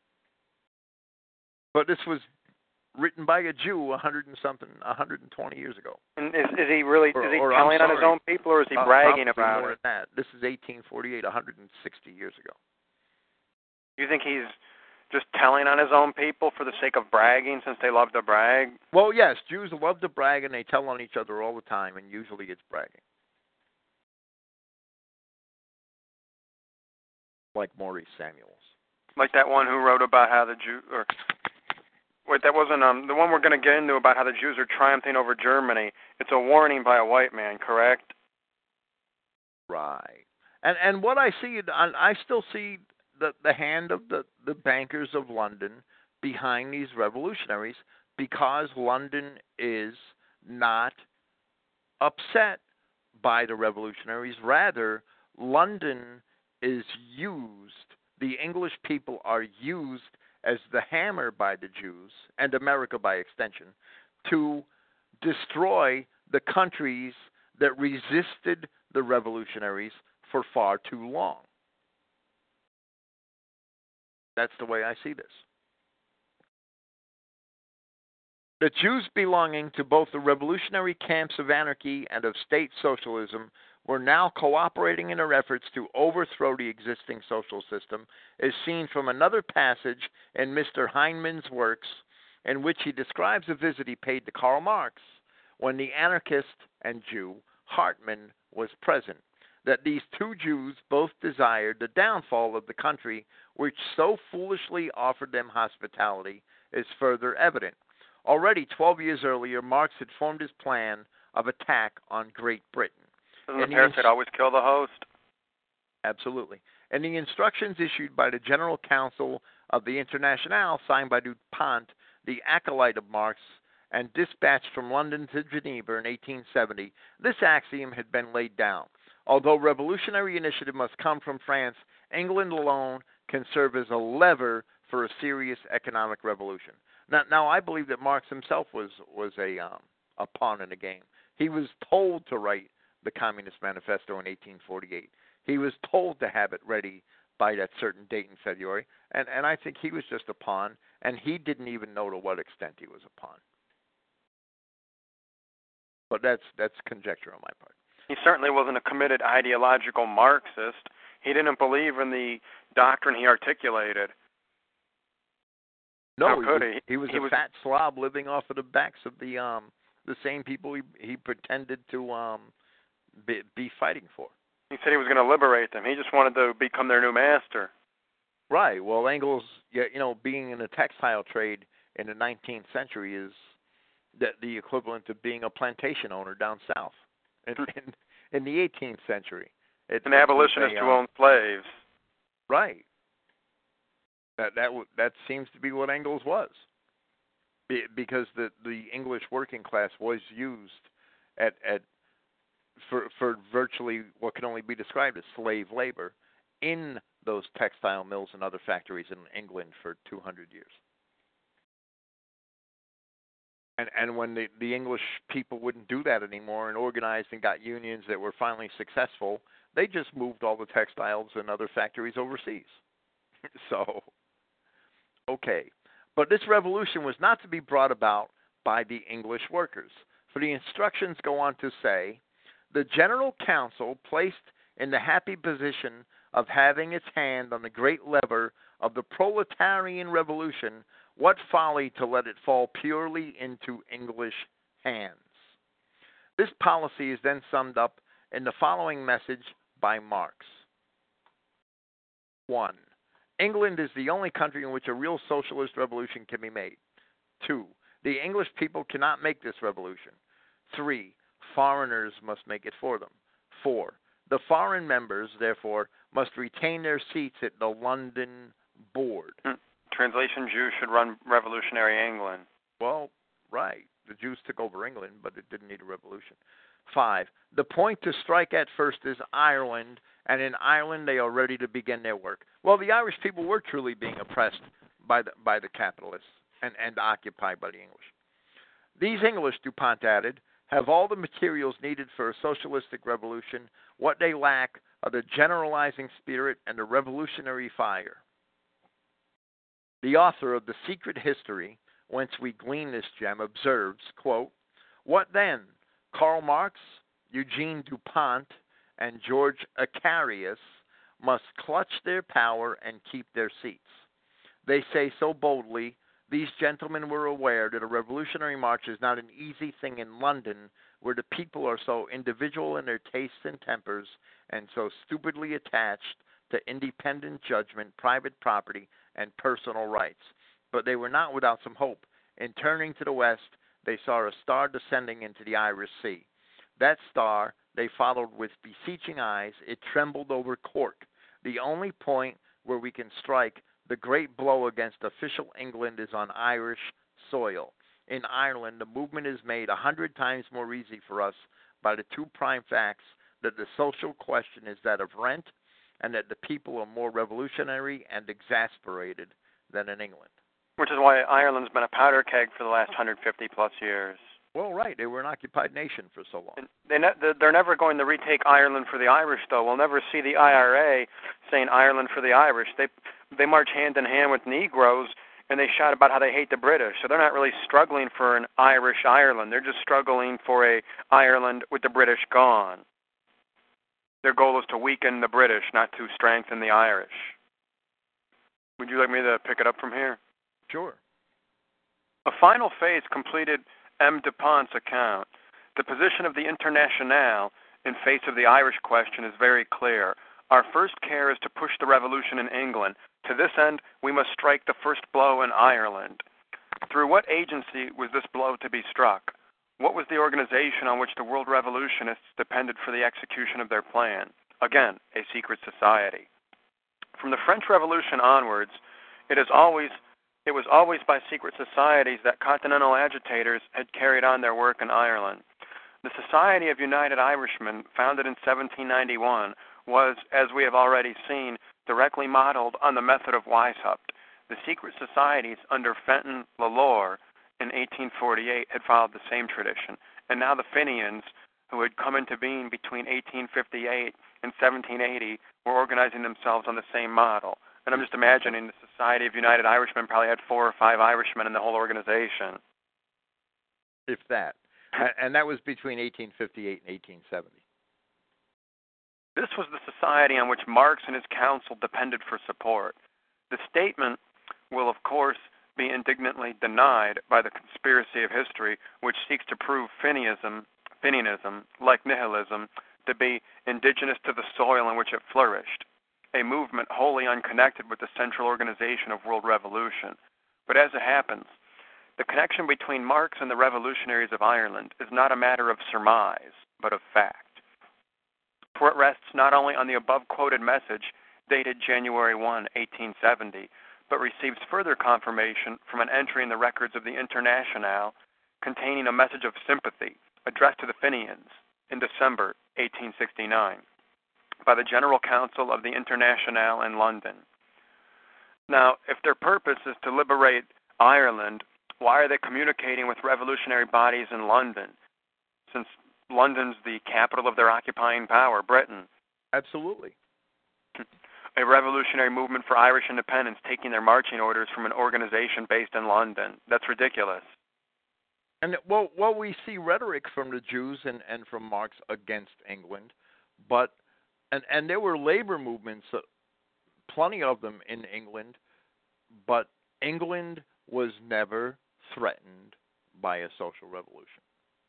But this was written by a Jew a hundred and something, a hundred and twenty years ago. And is, is he really? Or, is he or, telling on his sorry, own people, or is he uh, bragging probably about more it? than that. This is eighteen forty-eight, a hundred and sixty years ago. You think he's just telling on his own people for the sake of bragging, since they love to brag? Well, yes, Jews love to brag, and they tell on each other all the time, and usually it's bragging. Like Maurice Samuels. Like that one who wrote about how the Jew, or wait, that wasn't um the one we're going to get into about how the Jews are triumphing over Germany. It's a warning by a white man, correct? Right. And and what I see, I, I still see the the hand of the, the bankers of London behind these revolutionaries, because London is not upset by the revolutionaries. Rather, London is used, the English people are used as the hammer by the Jews, and America by extension, to destroy the countries that resisted the revolutionaries for far too long. That's the way I see this. The Jews belonging to both the revolutionary camps of anarchy and of state socialism were now cooperating in their efforts to overthrow the existing social system, is seen from another passage in Mister Heinemann's works, in which he describes a visit he paid to Karl Marx when the anarchist and Jew Hartmann was present, that these two Jews both desired the downfall of the country which so foolishly offered them hospitality is further evident. Already twelve years earlier, Marx had formed his plan of attack on Great Britain. Doesn't the parasite always kill the host? Absolutely. And the instructions issued by the General Council of the Internationale, signed by DuPont, the acolyte of Marx, and dispatched from London to Geneva in eighteen seventy, this axiom had been laid down. Although revolutionary initiative must come from France, England alone can serve as a lever for a serious economic revolution. Now, now I believe that Marx himself was was a um, a pawn in the game. He was told to write the Communist Manifesto in eighteen forty-eight. He was told to have it ready by that certain date in February, and, and I think he was just a pawn, and he didn't even know to what extent he was a pawn. But that's that's conjecture on my part. He certainly wasn't a committed ideological Marxist. He didn't believe in the doctrine he articulated. No, How he could was, he? he was He a was- fat slob living off of the backs of the um the same people he he pretended to um be, be fighting for. He said he was going to liberate them. He just wanted to become their new master. Right. Well, Engels, yeah, you know, being in the textile trade in the nineteenth century is the, the equivalent of being a plantation owner down south. In, in, in the eighteenth century, it, An it was abolitionist a, who um, owned slaves. Right. That that w- that seems to be what Engels was, be, because the the English working class was used at at for for virtually what can only be described as slave labor, in those textile mills and other factories in England for two hundred years. And and when the, the English people wouldn't do that anymore and organized and got unions that were finally successful, they just moved all the textiles and other factories overseas. So, okay. But this revolution was not to be brought about by the English workers. For the instructions go on to say, the General Council placed in the happy position of having its hand on the great lever of the proletarian revolution, what folly to let it fall purely into English hands. This policy is then summed up in the following message by Marx. One, England is the only country in which a real socialist revolution can be made. Two, the English people cannot make this revolution. Three, foreigners must make it for them. Four, the foreign members, therefore, must retain their seats at the London board. Translation, Jews should run revolutionary England. Well, right. The Jews took over England, but it didn't need a revolution. Five, the point to strike at first is Ireland, and in Ireland they are ready to begin their work. Well, the Irish people were truly being oppressed by the, by the capitalists and, and occupied by the English. These English, DuPont added, have all the materials needed for a socialistic revolution. What they lack are the generalizing spirit and the revolutionary fire. The author of The Secret History, whence we glean this gem, observes, quote, what then? Karl Marx, Eugene DuPont, and George Acarius must clutch their power and keep their seats. They say so boldly, these gentlemen were aware that a revolutionary march is not an easy thing in London, where the people are so individual in their tastes and tempers, and so stupidly attached to independent judgment, private property, and personal rights. But they were not without some hope. In turning to the west, they saw a star descending into the Irish Sea. That star they followed with beseeching eyes. It trembled over Cork, the only point where we can strike the great blow against official England is on Irish soil. In Ireland, the movement is made a hundred times more easy for us by the two prime facts that the social question is that of rent and that the people are more revolutionary and exasperated than in England. Which is why Ireland's been a powder keg for the last one hundred fifty plus years. Well, right. They were an occupied nation for so long. And they ne- they're never going to retake Ireland for the Irish, though. We'll never see the I R A saying Ireland for the Irish. They they march hand in hand with Negroes, and they shout about how they hate the British. So they're not really struggling for an Irish Ireland. They're just struggling for a Ireland with the British gone. Their goal is to weaken the British, not to strengthen the Irish. Would you like me to pick it up from here? Sure. A final phase completed M. DuPont's account. The position of the Internationale in face of the Irish question is very clear. Our first care is to push the revolution in England. To this end, we must strike the first blow in Ireland. Through what agency was this blow to be struck? What was the organization on which the world revolutionists depended for the execution of their plan? Again, a secret society. From the French Revolution onwards, it is always It was always by secret societies that continental agitators had carried on their work in Ireland. The Society of United Irishmen, founded in seventeen ninety-one, was, as we have already seen, directly modeled on the method of Weishaupt. The secret societies under Fenton Lalore in eighteen forty-eight had followed the same tradition, and now the Fenians, who had come into being between eighteen fifty-eight and seventeen eighty, were organizing themselves on the same model. And I'm just imagining the Society of United Irishmen probably had four or five Irishmen in the whole organization. If that. And that was between eighteen fifty-eight and eighteen seventy. This was the society on which Marx and his council depended for support. The statement will, of course, be indignantly denied by the conspiracy of history, which seeks to prove Fenianism, Fenianism, like nihilism, to be indigenous to the soil in which it flourished, a movement wholly unconnected with the central organization of world revolution. But as it happens, the connection between Marx and the revolutionaries of Ireland is not a matter of surmise, but of fact. For it rests not only on the above-quoted message dated January first, eighteen seventy, but receives further confirmation from an entry in the records of the Internationale containing a message of sympathy addressed to the Fenians in December eighteen sixty-nine. by the General Council of the Internationale in London. Now, if their purpose is to liberate Ireland, why are they communicating with revolutionary bodies in London, since London's the capital of their occupying power, Britain? Absolutely. A revolutionary movement for Irish independence taking their marching orders from an organization based in London. That's ridiculous. And well, well, we see rhetoric from the Jews and, and from Marx against England, but and and there were labor movements, uh, plenty of them in England, but England was never threatened by a social revolution,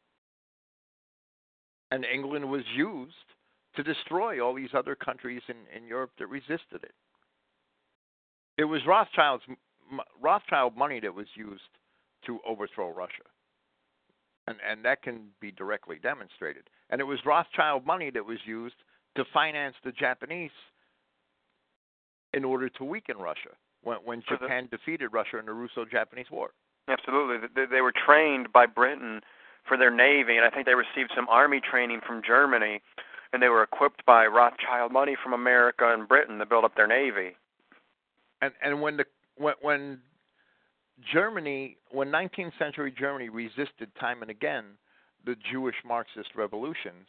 and England was used to destroy all these other countries in, in Europe that resisted it. It was Rothschild's Rothschild money that was used to overthrow Russia. And, and that can be directly demonstrated. And it was Rothschild money that was used to finance the Japanese in order to weaken Russia when, when Japan defeated Russia in the Russo-Japanese War. Absolutely. They, they were trained by Britain for their navy, and I think they received some army training from Germany, and they were equipped by Rothschild money from America and Britain to build up their navy. And and when the when, when Germany, when nineteenth century Germany resisted time and again the Jewish Marxist revolutions,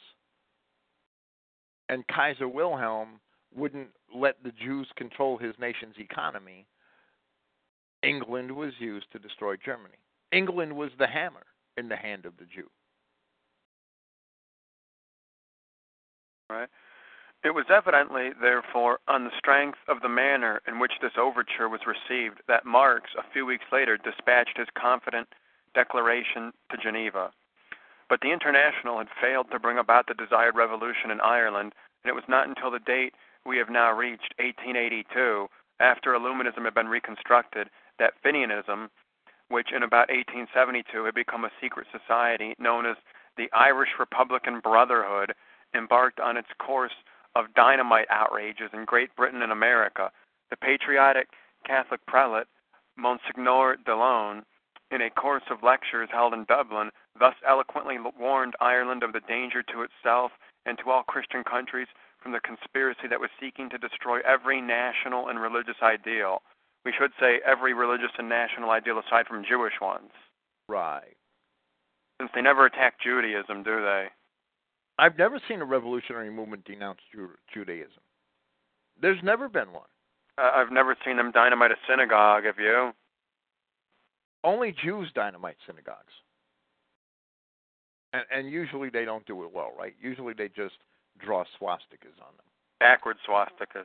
and Kaiser Wilhelm wouldn't let the Jews control his nation's economy, England was used to destroy Germany. England was the hammer in the hand of the Jew. Right. It was evidently, therefore, on the strength of the manner in which this overture was received that Marx, a few weeks later, dispatched his confident declaration to Geneva. But the International had failed to bring about the desired revolution in Ireland, and it was not until the date we have now reached, eighteen eighty-two, after Illuminism had been reconstructed, that Fenianism, which in about eighteen seventy-two had become a secret society known as the Irish Republican Brotherhood, embarked on its course of dynamite outrages in Great Britain and America. The patriotic Catholic prelate, Monsignor Dillon, in a course of lectures held in Dublin, thus eloquently warned Ireland of the danger to itself and to all Christian countries from the conspiracy that was seeking to destroy every national and religious ideal. We should say every religious and national ideal aside from Jewish ones. Right. Since they never attack Judaism, do they? I've never seen a revolutionary movement denounce Ju- Judaism. There's never been one. Uh, I've never seen them dynamite a synagogue, have you? Only Jews dynamite synagogues. And, and usually they don't do it well, right? Usually they just draw swastikas on them. Backward swastikas.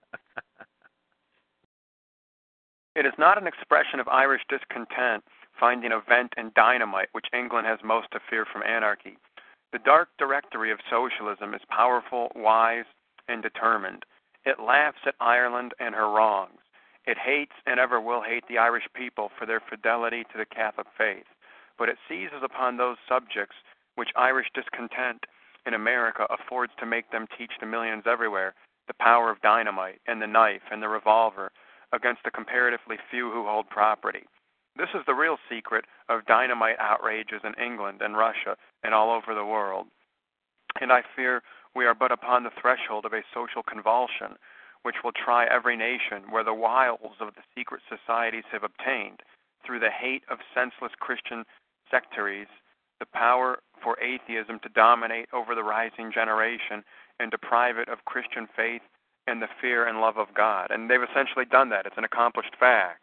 It is not an expression of Irish discontent finding a vent in dynamite, which England has most to fear from anarchy. The dark directory of socialism is powerful, wise, and determined. It laughs at Ireland and her wrongs. It hates and ever will hate the Irish people for their fidelity to the Catholic faith. But it seizes upon those subjects which Irish discontent in America affords to make them teach the millions everywhere the power of dynamite and the knife and the revolver against the comparatively few who hold property. This is the real secret of dynamite outrages in England and Russia and all over the world. And I fear we are but upon the threshold of a social convulsion which will try every nation where the wiles of the secret societies have obtained, through the hate of senseless Christian sectaries, the power for atheism to dominate over the rising generation and deprive it of Christian faith and the fear and love of God. And they've essentially done that. It's an accomplished fact.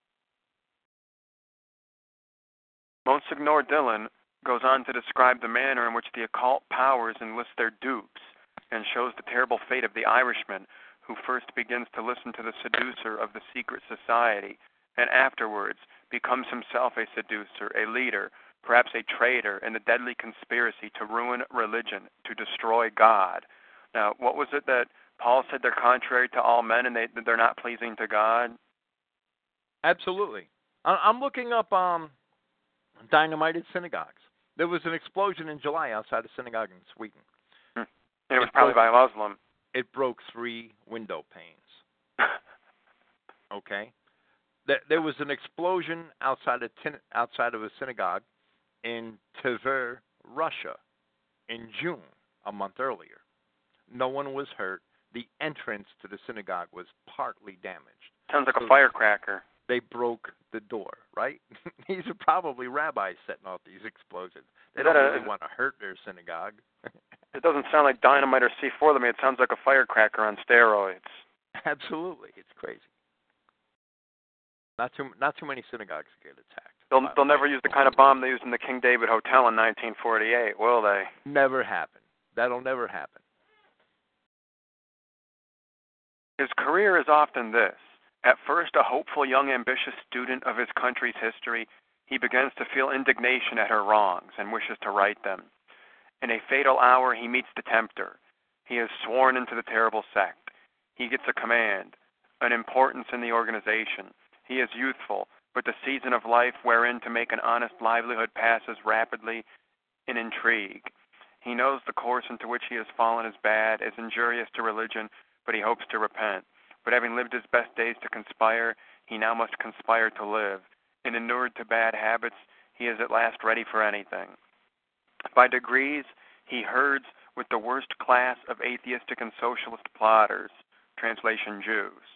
Monsignor Dillon goes on to describe the manner in which the occult powers enlist their dupes and shows the terrible fate of the Irishman who first begins to listen to the seducer of the secret society and afterwards becomes himself a seducer, a leader, perhaps a traitor in the deadly conspiracy to ruin religion, to destroy God. Now, what was it that Paul said? They're contrary to all men and they, they're not pleasing to God? Absolutely. I'm looking up um, dynamited synagogues. There was an explosion in July outside a synagogue in Sweden. Hmm. It was it probably broke, by a Muslim. It broke three window panes. Okay? There was an explosion outside of, outside of a synagogue in Tver, Russia, in June, a month earlier. No one was hurt. the entrance to the synagogue was partly damaged. Sounds like So a firecracker. They broke the door, right? These are probably rabbis setting off these explosions. They Is don't that a- really want to hurt their synagogue. It doesn't sound like dynamite or C four to me. It sounds like a firecracker on steroids. Absolutely, it's crazy. Not too not too many synagogues get attacked. They'll they'll never use the kind of bomb they used in the King David Hotel in nineteen forty-eight, will they? Never happen. That'll never happen. His career is often this. At first a hopeful young ambitious student of his country's history, he begins to feel indignation at her wrongs and wishes to right them. In a fatal hour he meets the tempter. He is sworn into the terrible sect. He gets a command, an importance in the organization. He is youthful, but the season of life wherein to make an honest livelihood passes rapidly in intrigue. He knows the course into which he has fallen is bad, is injurious to religion, but he hopes to repent. But having lived his best days to conspire, he now must conspire to live. And inured to bad habits, he is at last ready for anything. By degrees, he herds with the worst class of atheistic and socialist plotters, translation Jews.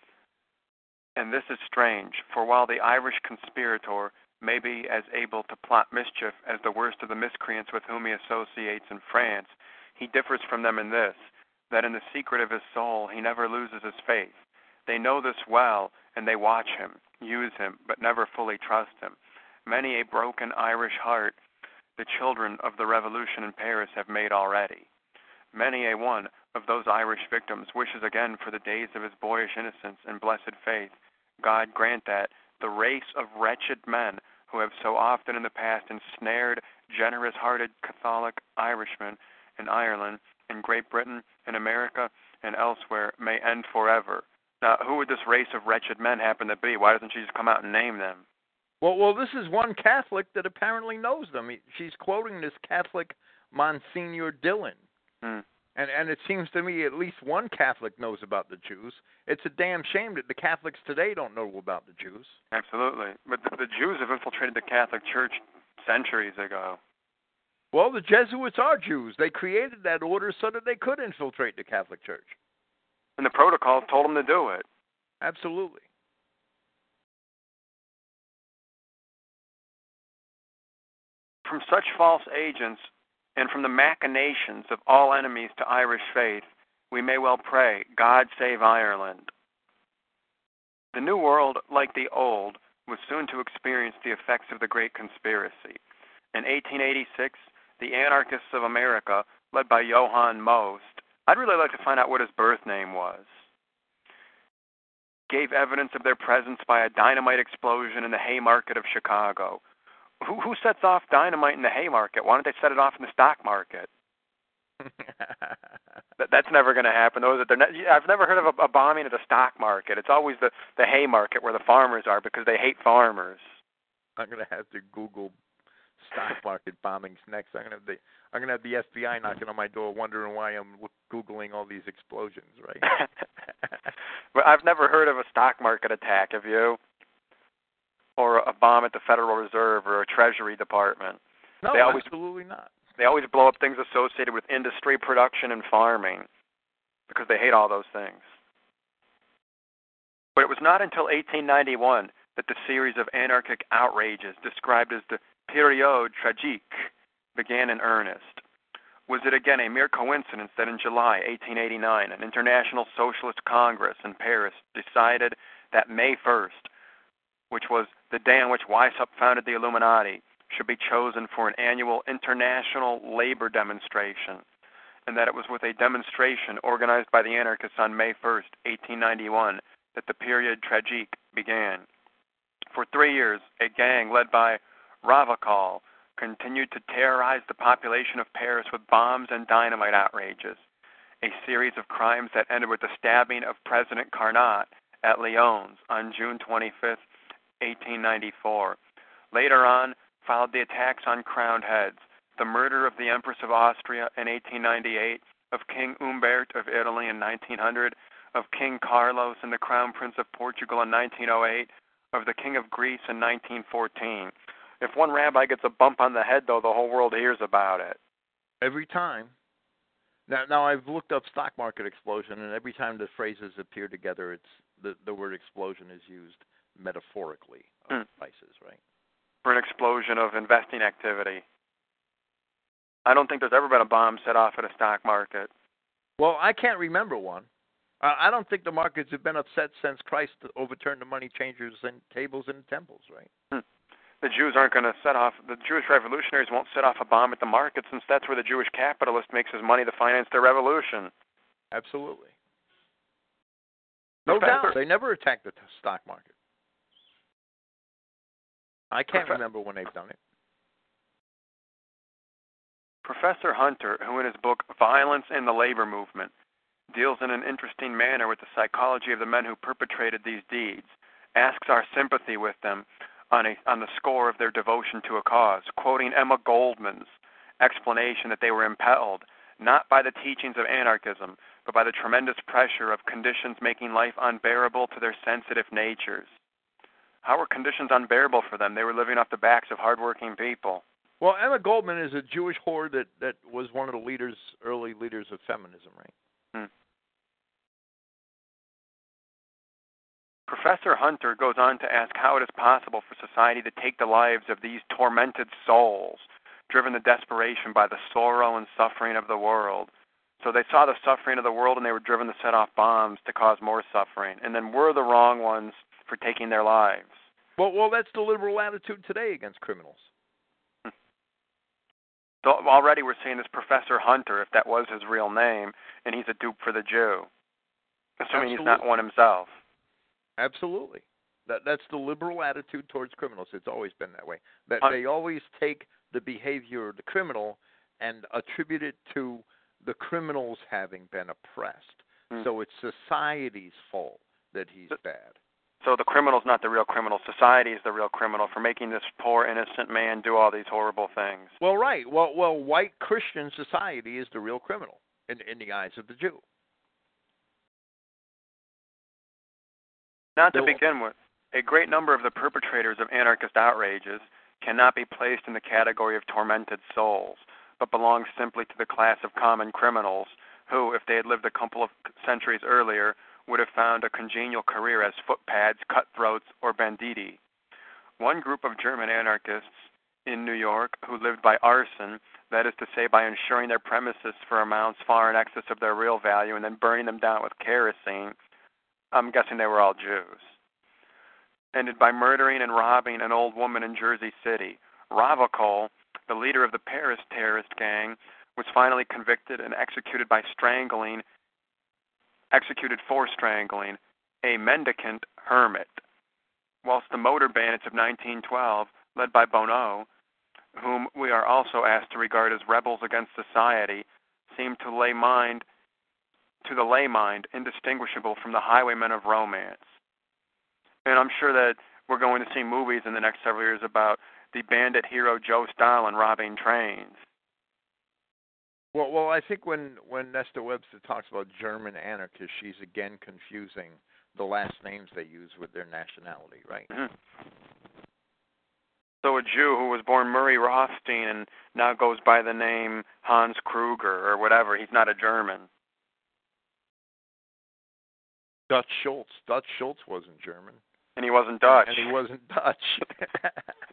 And this is strange, for while the Irish conspirator may be as able to plot mischief as the worst of the miscreants with whom he associates in France, he differs from them in this, that in the secret of his soul he never loses his faith. They know this well, and they watch him, use him, but never fully trust him. Many a broken Irish heart the children of the revolution in Paris have made already. Many a one of those Irish victims wishes again for the days of his boyish innocence and blessed faith. God grant that the race of wretched men who have so often in the past ensnared generous-hearted Catholic Irishmen in Ireland, in Great Britain, in America, and elsewhere may end forever. Now, who would this race of wretched men happen to be? Why doesn't she just come out and name them? Well, well, this is one Catholic that apparently knows them. He, she's quoting this Catholic Monsignor Dillon. Hmm. And and it seems to me at least one Catholic knows about the Jews. It's a damn shame that the Catholics today don't know about the Jews. Absolutely. But the, the Jews have infiltrated the Catholic Church centuries ago. Well, the Jesuits are Jews. They created that order so that they could infiltrate the Catholic Church. And the protocols told them to do it. Absolutely. From such false agents and from the machinations of all enemies to Irish faith, we may well pray, God save Ireland. The New World, like the Old, was soon to experience the effects of the Great Conspiracy. In eighteen eighty-six, the anarchists of America, led by Johann Most, I'd really like to find out what his birth name was, gave evidence of their presence by a dynamite explosion in the Haymarket of Chicago. Who, who sets off dynamite in the Haymarket? Why don't they set it off in the stock market? that, that's never going to happen. Those are, ne- I've never heard of a, a bombing at the stock market. It's always the, the Haymarket where the farmers are because they hate farmers. I'm going to have to Google stock market bombings next. I'm going to have the I'm going to have the F B I knocking on my door, wondering why I'm Googling all these explosions. Right? But I've never heard of a stock market attack. Have you? Or a bomb at the Federal Reserve or a Treasury Department. No, they always, absolutely not. They always blow up things associated with industry, production, and farming because they hate all those things. But it was not until eighteen ninety-one that the series of anarchic outrages described as the période tragique began in earnest. Was it again a mere coincidence that in July eighteen eighty-nine an International Socialist Congress in Paris decided that May first, which was the day on which Weishaupt founded the Illuminati, should be chosen for an annual international labor demonstration, and that it was with a demonstration organized by the anarchists on May first, eighteen ninety-one, that the period tragique began. For three years, a gang led by Ravachol continued to terrorize the population of Paris with bombs and dynamite outrages, a series of crimes that ended with the stabbing of President Carnot at Lyons on June twenty-fifth, eighteen ninety-four. Later on, followed the attacks on crowned heads, the murder of the Empress of Austria in eighteen ninety-eight, of King Humbert of Italy in nineteen hundred, of King Carlos and the Crown Prince of Portugal in nineteen oh eight, of the King of Greece in nineteen fourteen. If one rabbi gets a bump on the head, though, the whole world hears about it. Every time. Now, now I've looked up stock market explosion, and every time the phrases appear together, it's the, the word explosion is used metaphorically of Hmm. prices, right? For an explosion of investing activity. I don't think there's ever been a bomb set off at a stock market. Well, I can't remember one. Uh, I don't think the markets have been upset since Christ overturned the money changers and tables in the temples, right? Hmm. The Jews aren't going to set off, the Jewish revolutionaries won't set off a bomb at the market, since that's where the Jewish capitalist makes his money to finance their revolution. Absolutely. No Professor, doubt. They never attacked the t- stock market. I can't Profe- remember when they've done it. Professor Hunter, who in his book Violence in the Labor Movement deals in an interesting manner with the psychology of the men who perpetrated these deeds, asks our sympathy with them on, a, on the score of their devotion to a cause, quoting Emma Goldman's explanation that they were impelled not by the teachings of anarchism, but by the tremendous pressure of conditions making life unbearable to their sensitive natures. How were conditions unbearable for them? They were living off the backs of hardworking people. Well, Emma Goldman is a Jewish whore that, that was one of the leaders, early leaders of feminism, right? Hmm. Professor Hunter goes on to ask how it is possible for society to take the lives of these tormented souls, driven to desperation by the sorrow and suffering of the world. So they saw the suffering of the world and they were driven to set off bombs to cause more suffering. And then we're the wrong ones for taking their lives. Well, well, that's the liberal attitude today against criminals. So already we're seeing this Professor Hunter, if that was his real name, and he's a dupe for the Jew, assuming Absolutely. he's not one himself. Absolutely. That that's the liberal attitude towards criminals. It's always been that way. That Hun- they always take the behavior of the criminal and attribute it to the criminals having been oppressed. Hmm. So it's society's fault that he's Th- bad. So the criminal's not the real criminal. Society is the real criminal for making this poor, innocent man do all these horrible things. Well, right. Well, well, white Christian society is the real criminal in in the eyes of the Jew. Not to Bill- begin with, a great number of the perpetrators of anarchist outrages cannot be placed in the category of tormented souls, but belong simply to the class of common criminals who, if they had lived a couple of centuries earlier, would have found a congenial career as footpads, cutthroats, or banditti. One group of German anarchists in New York who lived by arson, that is to say by insuring their premises for amounts far in excess of their real value and then burning them down with kerosene, I'm guessing they were all Jews, ended by murdering and robbing an old woman in Jersey City. Ravachol, the leader of the Paris terrorist gang, was finally convicted and executed by strangling executed for strangling a mendicant hermit, whilst the motor bandits of nineteen twelve, led by Bonneau, whom we are also asked to regard as rebels against society, seem to lay mind to the lay mind indistinguishable from the highwaymen of romance. And I'm sure that we're going to see movies in the next several years about the bandit hero Joe Stalin robbing trains. Well, well, I think when, when Nesta Webster talks about German anarchists, she's again confusing the last names they use with their nationality, right? Mm-hmm. So a Jew who was born Murray Rothstein and now goes by the name Hans Kruger or whatever, he's not a German. Dutch Schultz. Dutch Schultz wasn't German. And he wasn't Dutch. And he wasn't Dutch.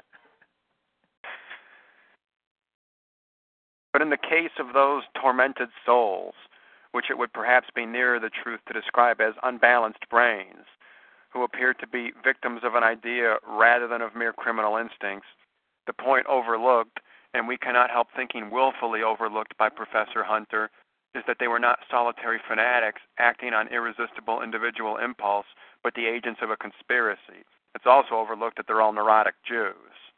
But in the case of those tormented souls, which it would perhaps be nearer the truth to describe as unbalanced brains, who appear to be victims of an idea rather than of mere criminal instincts, the point overlooked, and we cannot help thinking willfully overlooked by Professor Hunter, is that they were not solitary fanatics acting on irresistible individual impulse, but the agents of a conspiracy. It's also overlooked that they're all neurotic Jews.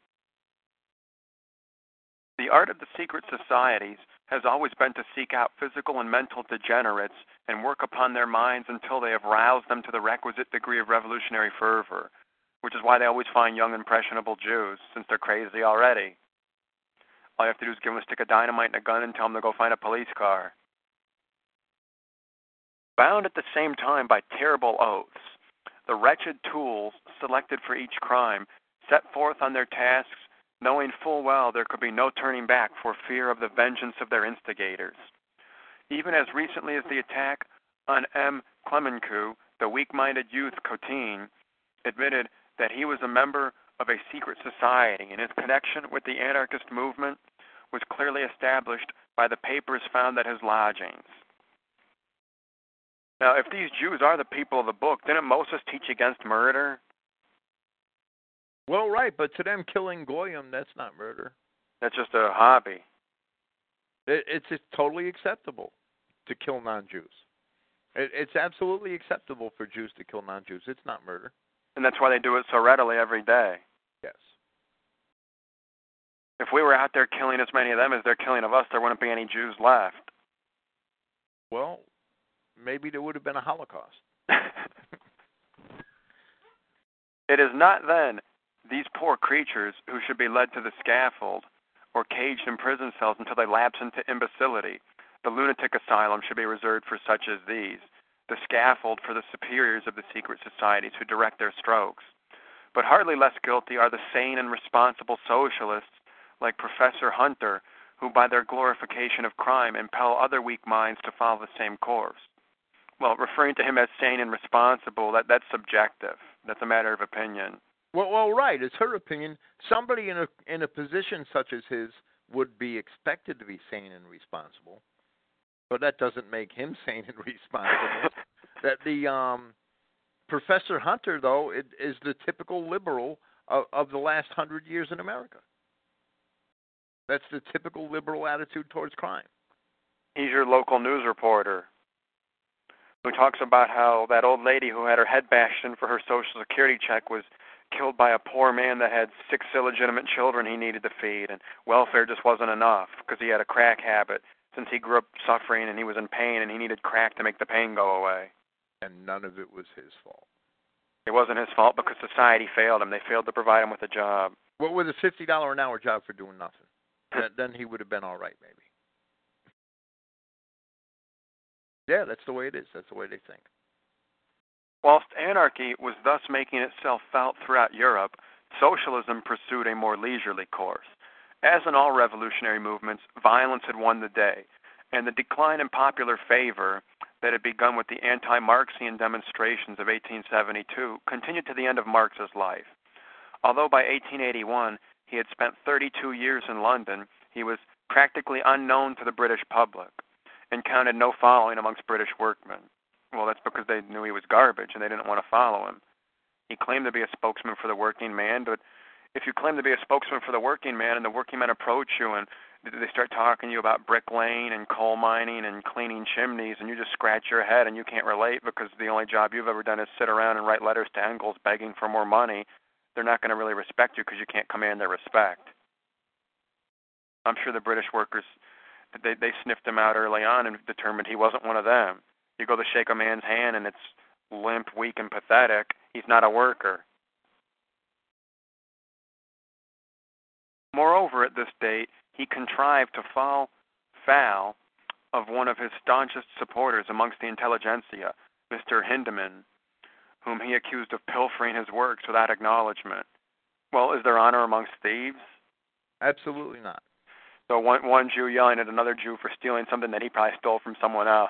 The art of the secret societies has always been to seek out physical and mental degenerates and work upon their minds until they have roused them to the requisite degree of revolutionary fervor, which is why they always find young, impressionable Jews, since they're crazy already. All you have to do is give them a stick of dynamite and a gun and tell them to go find a police car. Bound at the same time by terrible oaths, the wretched tools selected for each crime set forth on their tasks knowing full well there could be no turning back for fear of the vengeance of their instigators. Even as recently as the attack on M. Clemenceau, the weak-minded youth Cotin admitted that he was a member of a secret society, and his connection with the anarchist movement was clearly established by the papers found at his lodgings. Now, if these Jews are the people of the book, didn't Moses teach against murder? Well, right, but to them, killing Goyim, that's not murder. That's just a hobby. It, it's, it's totally acceptable to kill non-Jews. It, it's absolutely acceptable for Jews to kill non-Jews. It's not murder. And that's why they do it so readily every day. Yes. If we were out there killing as many of them as they're killing of us, there wouldn't be any Jews left. Well, maybe there would have been a Holocaust. It is not then these poor creatures who should be led to the scaffold or caged in prison cells until they lapse into imbecility. The lunatic asylum should be reserved for such as these, the scaffold for the superiors of the secret societies who direct their strokes. But hardly less guilty are the sane and responsible socialists like Professor Hunter, who by their glorification of crime impel other weak minds to follow the same course. Well, referring to him as sane and responsible, that, that's subjective. That's a matter of opinion. Well, well, right. It's her opinion. Somebody in a in a position such as his would be expected to be sane and responsible, but that doesn't make him sane and responsible. that the um, Professor Hunter, though, it, is the typical liberal of, of the last hundred years in America. That's the typical liberal attitude towards crime. He's your local news reporter who talks about how that old lady who had her head bashed in for her Social Security check was killed by a poor man that had six illegitimate children he needed to feed, and welfare just wasn't enough because he had a crack habit since he grew up suffering and he was in pain and he needed crack to make the pain go away. And none of it was his fault. It wasn't his fault because society failed him. They failed to provide him with a job. What with a fifty dollars an hour job for doing nothing? then, then he would have been all right, maybe. Yeah, that's the way it is. That's the way they think. Whilst anarchy was thus making itself felt throughout Europe, socialism pursued a more leisurely course. As in all revolutionary movements, violence had won the day, and the decline in popular favor that had begun with the anti-Marxian demonstrations of eighteen seventy-two continued to the end of Marx's life. Although by eighteen eighty-one he had spent thirty-two years in London, he was practically unknown to the British public and counted no following amongst British workmen. Well, that's because they knew he was garbage and they didn't want to follow him. He claimed to be a spokesman for the working man, but if you claim to be a spokesman for the working man and the working men approach you and they start talking to you about bricklaying and coal mining and cleaning chimneys and you just scratch your head and you can't relate because the only job you've ever done is sit around and write letters to Engels begging for more money, they're not going to really respect you because you can't command their respect. I'm sure the British workers, they, they sniffed him out early on and determined he wasn't one of them. You go to shake a man's hand and it's limp, weak, and pathetic. He's not a worker. Moreover, at this date, he contrived to fall foul of one of his staunchest supporters amongst the intelligentsia, Mister Hindeman, whom he accused of pilfering his works without acknowledgement. Well, is there honor amongst thieves? Absolutely not. So one, one Jew yelling at another Jew for stealing something that he probably stole from someone else.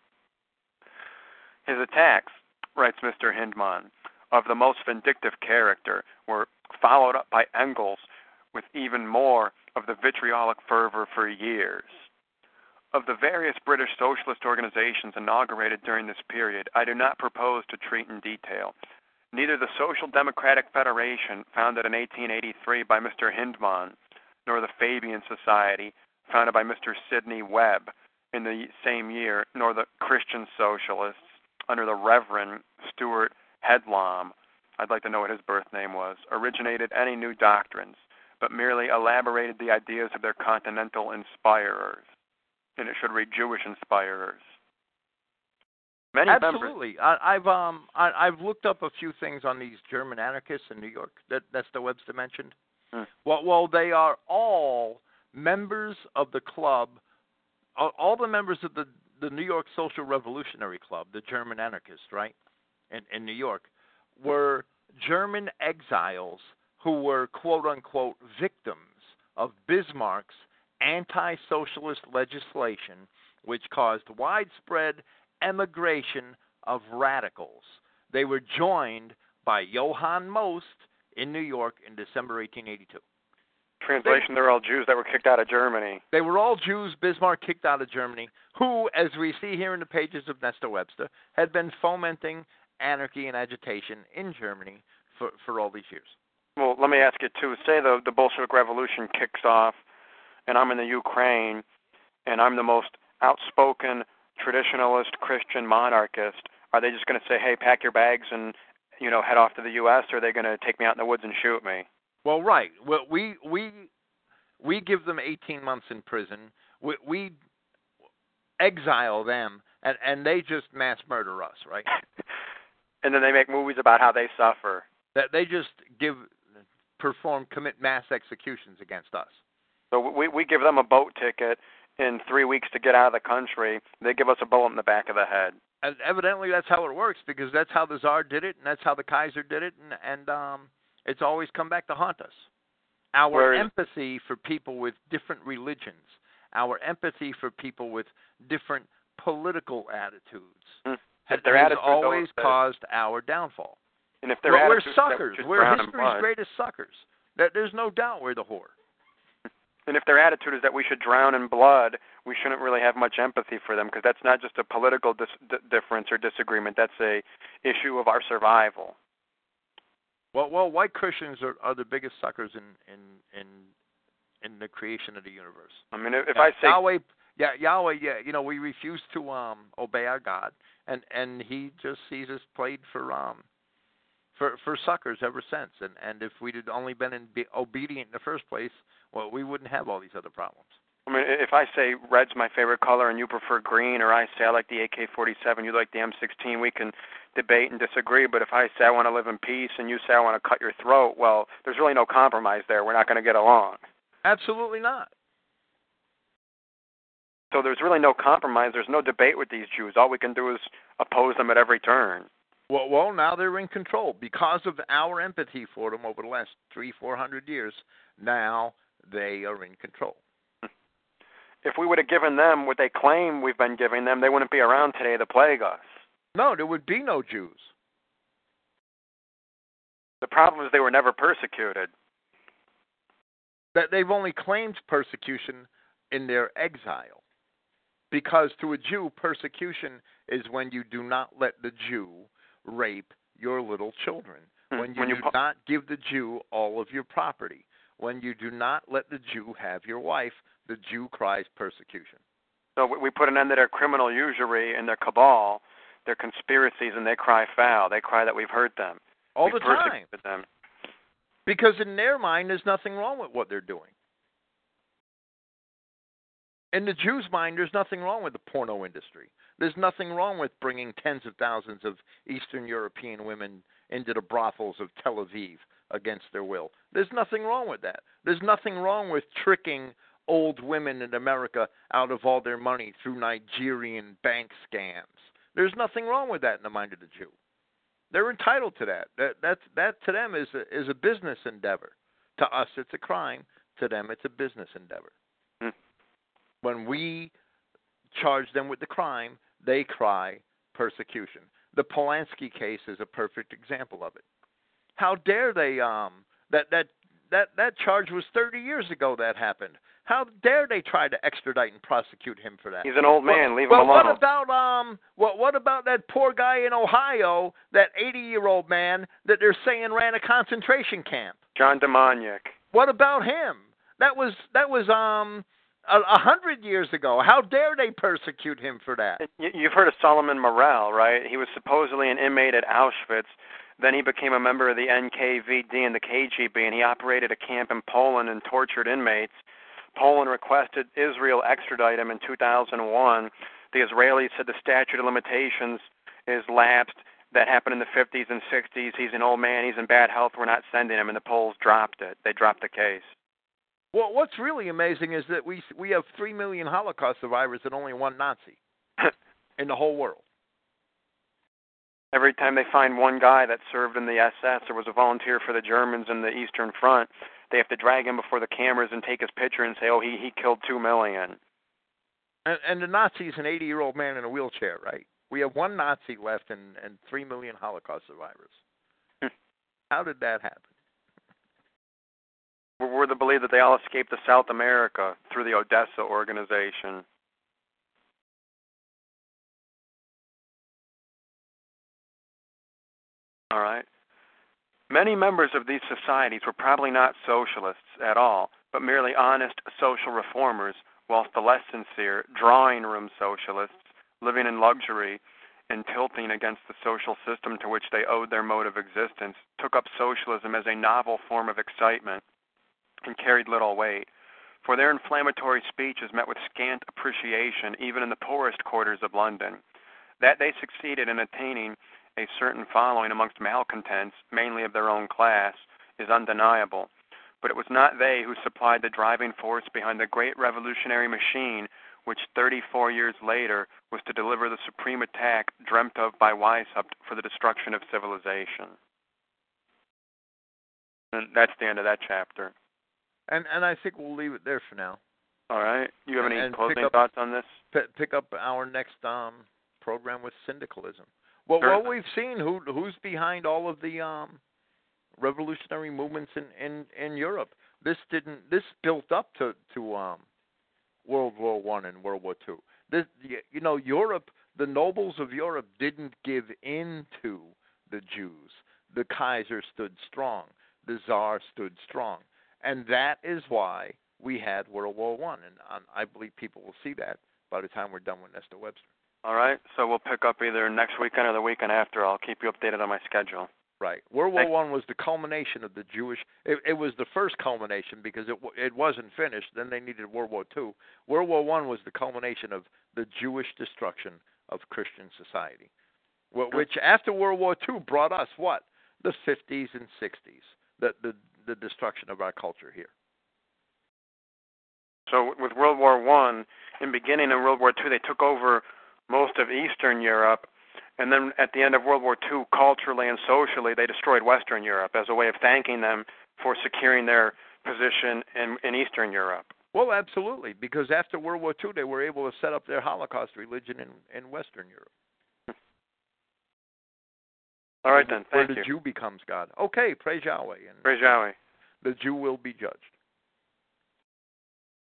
His attacks, writes Mister Hindeman, of the most vindictive character were followed up by Engels with even more of the vitriolic fervor for years. Of the various British socialist organizations inaugurated during this period, I do not propose to treat in detail. Neither the Social Democratic Federation, founded in eighteen eighty-three by Mister Hindeman, nor the Fabian Society, founded by Mister Sidney Webb in the same year, nor the Christian Socialists, under the Reverend Stuart Headlam, I'd like to know what his birth name was, originated any new doctrines, but merely elaborated the ideas of their continental inspirers. And it should read Jewish inspirers. Many Absolutely. members, I, I've um I, I've looked up a few things on these German anarchists in New York that Nesta Webster mentioned. Hmm. Well, well, they are all members of the club, all, all the members of the the New York Social Revolutionary Club, the German anarchists, right, in, in New York, were German exiles who were, quote-unquote, victims of Bismarck's anti-socialist legislation which caused widespread emigration of radicals. They were joined by Johann Most in New York in December eighteen eighty-two. Translation, they, they're all Jews that were kicked out of Germany. They were all Jews Bismarck kicked out of Germany, who, as we see here in the pages of Nestor Webster, had been fomenting anarchy and agitation in Germany for, for all these years. Well, let me ask you, too. Say the, the Bolshevik Revolution kicks off, and I'm in the Ukraine, and I'm the most outspoken traditionalist Christian monarchist. Are they just going to say, hey, pack your bags and, you know, head off to the U S, or are they going to take me out in the woods and shoot me? Well, right. Well, we we we give them eighteen months in prison. We, we exile them, and, and they just mass murder us, right? And then they make movies about how they suffer. That they just give, perform, commit mass executions against us. So we we give them a boat ticket in three weeks to get out of the country. They give us a bullet in the back of the head. And evidently, that's how it works, because that's how the Tsar did it, and that's how the Kaiser did it, and and um. It's always come back to haunt us. Our Whereas, empathy for people with different religions, our empathy for people with different political attitudes, has, has always caused our downfall. And if they're we're, we're suckers. We're history's blood. greatest suckers. There's no doubt we're the whore. And if their attitude is that we should drown in blood, we shouldn't really have much empathy for them, because that's not just a political dis- d- difference or disagreement. That's a issue of our survival. Well, well, white Christians are, are the biggest suckers in, in in in the creation of the universe. I mean, if, if yeah, I say Yahweh, yeah, Yahweh, yeah, you know, we refuse to um obey our God, and and He just sees us played for um for for suckers ever since. And and if we'd only been in, be obedient in the first place, well, we wouldn't have all these other problems. I mean, if I say red's my favorite color and you prefer green, or I say I like the A K forty-seven, you like the M sixteen, we can debate and disagree. But if I say I want to live in peace and you say I want to cut your throat, well, there's really no compromise there. We're not going to get along. Absolutely not. So there's really no compromise. There's no debate with these Jews. All we can do is oppose them at every turn. Well, well, now they're in control because of our empathy for them over the last three, four hundred years. Now they are in control. If we would have given them what they claim we've been giving them, they wouldn't be around today to plague us. No, there would be no Jews. The problem is they were never persecuted. That they've only claimed persecution in their exile. Because to a Jew, persecution is when you do not let the Jew rape your little children. Hmm. When you when do you po- not give the Jew all of your property. When you do not let the Jew have your wife, the Jew cries persecution. So we put an end to their criminal usury and their cabal, their conspiracies, and they cry foul. They cry that we've hurt them. All we've the time. Them. Because in their mind, there's nothing wrong with what they're doing. In the Jews' mind, there's nothing wrong with the porno industry. There's nothing wrong with bringing tens of thousands of Eastern European women into the brothels of Tel Aviv against their will. There's nothing wrong with that. There's nothing wrong with tricking old women in America out of all their money through Nigerian bank scams. There's nothing wrong with that in the mind of the Jew. They're entitled to that. That that's, that to them is a, is a business endeavor. To us, it's a crime. To them, it's a business endeavor. Hmm. When we charge them with the crime, they cry persecution. The Polanski case is a perfect example of it. How dare they? Um, that that that that charge was thirty years ago that happened. How dare they try to extradite and prosecute him for that? He's an old man. Well, Leave well, him alone. What about um? What what about that poor guy in Ohio, that eighty-year-old man that they're saying ran a concentration camp? John Demoniak. What about him? That was that was um a, a hundred years ago. How dare they persecute him for that? You've heard of Solomon Morel, right? He was supposedly an inmate at Auschwitz. Then he became a member of the N K V D and the K G B, and he operated a camp in Poland and tortured inmates. Poland requested Israel extradite him in two thousand one. The Israelis said the statute of limitations is lapsed. That happened in the fifties and sixties. He's an old man. He's in bad health. We're not sending him. And the Poles dropped it. They dropped the case. Well, what's really amazing is that we we have three million Holocaust survivors and only one Nazi in the whole world. Every time they find one guy that served in the S S or was a volunteer for the Germans in the Eastern Front, they have to drag him before the cameras and take his picture and say, oh, he, he killed two million. And, and the Nazi's an eighty-year-old man in a wheelchair, right? We have one Nazi left and, and three million Holocaust survivors. How did that happen? We're to believe that they all escaped to South America through the Odessa organization. All right. Many members of these societies were probably not socialists at all, but merely honest social reformers, whilst the less sincere, drawing room socialists, living in luxury and tilting against the social system to which they owed their mode of existence, took up socialism as a novel form of excitement and carried little weight, for their inflammatory speech is met with scant appreciation even in the poorest quarters of London. That they succeeded in attaining a certain following amongst malcontents, mainly of their own class, is undeniable. But it was not they who supplied the driving force behind the great revolutionary machine which thirty-four years later was to deliver the supreme attack dreamt of by Weishaupt for the destruction of civilization. And that's the end of that chapter. And and I think we'll leave it there for now. All right. You have and, any and closing up, thoughts on this? P- pick up our next um, program with syndicalism. Well, sure. well, we've seen who who's behind all of the um, revolutionary movements in, in, in Europe. This didn't. This built up to to um, World War One and World War Two. This, you know, Europe. The nobles of Europe didn't give in to the Jews. The Kaiser stood strong. The Tsar stood strong. And that is why we had World War One, and um, I believe people will see that by the time we're done with Nestor Webster. All right, so we'll pick up either next weekend or the weekend after. I'll keep you updated on my schedule. Right. World War One was the culmination of the Jewish. It, it was the first culmination because it it wasn't finished. Then they needed World War Two. World War One was the culmination of the Jewish destruction of Christian society, which after World War Two brought us what? The fifties and sixties. The the the destruction of our culture here. So with World War One, in beginning in World War Two, they took over most of Eastern Europe, and then at the end of World War Two, culturally and socially, they destroyed Western Europe as a way of thanking them for securing their position in, in Eastern Europe. Well, absolutely, because after World War Two, they were able to set up their Holocaust religion in, in Western Europe. All right, then. Thank you. Where the you. Jew becomes God. Okay, praise Yahweh. And praise Yahweh. The Jew will be judged.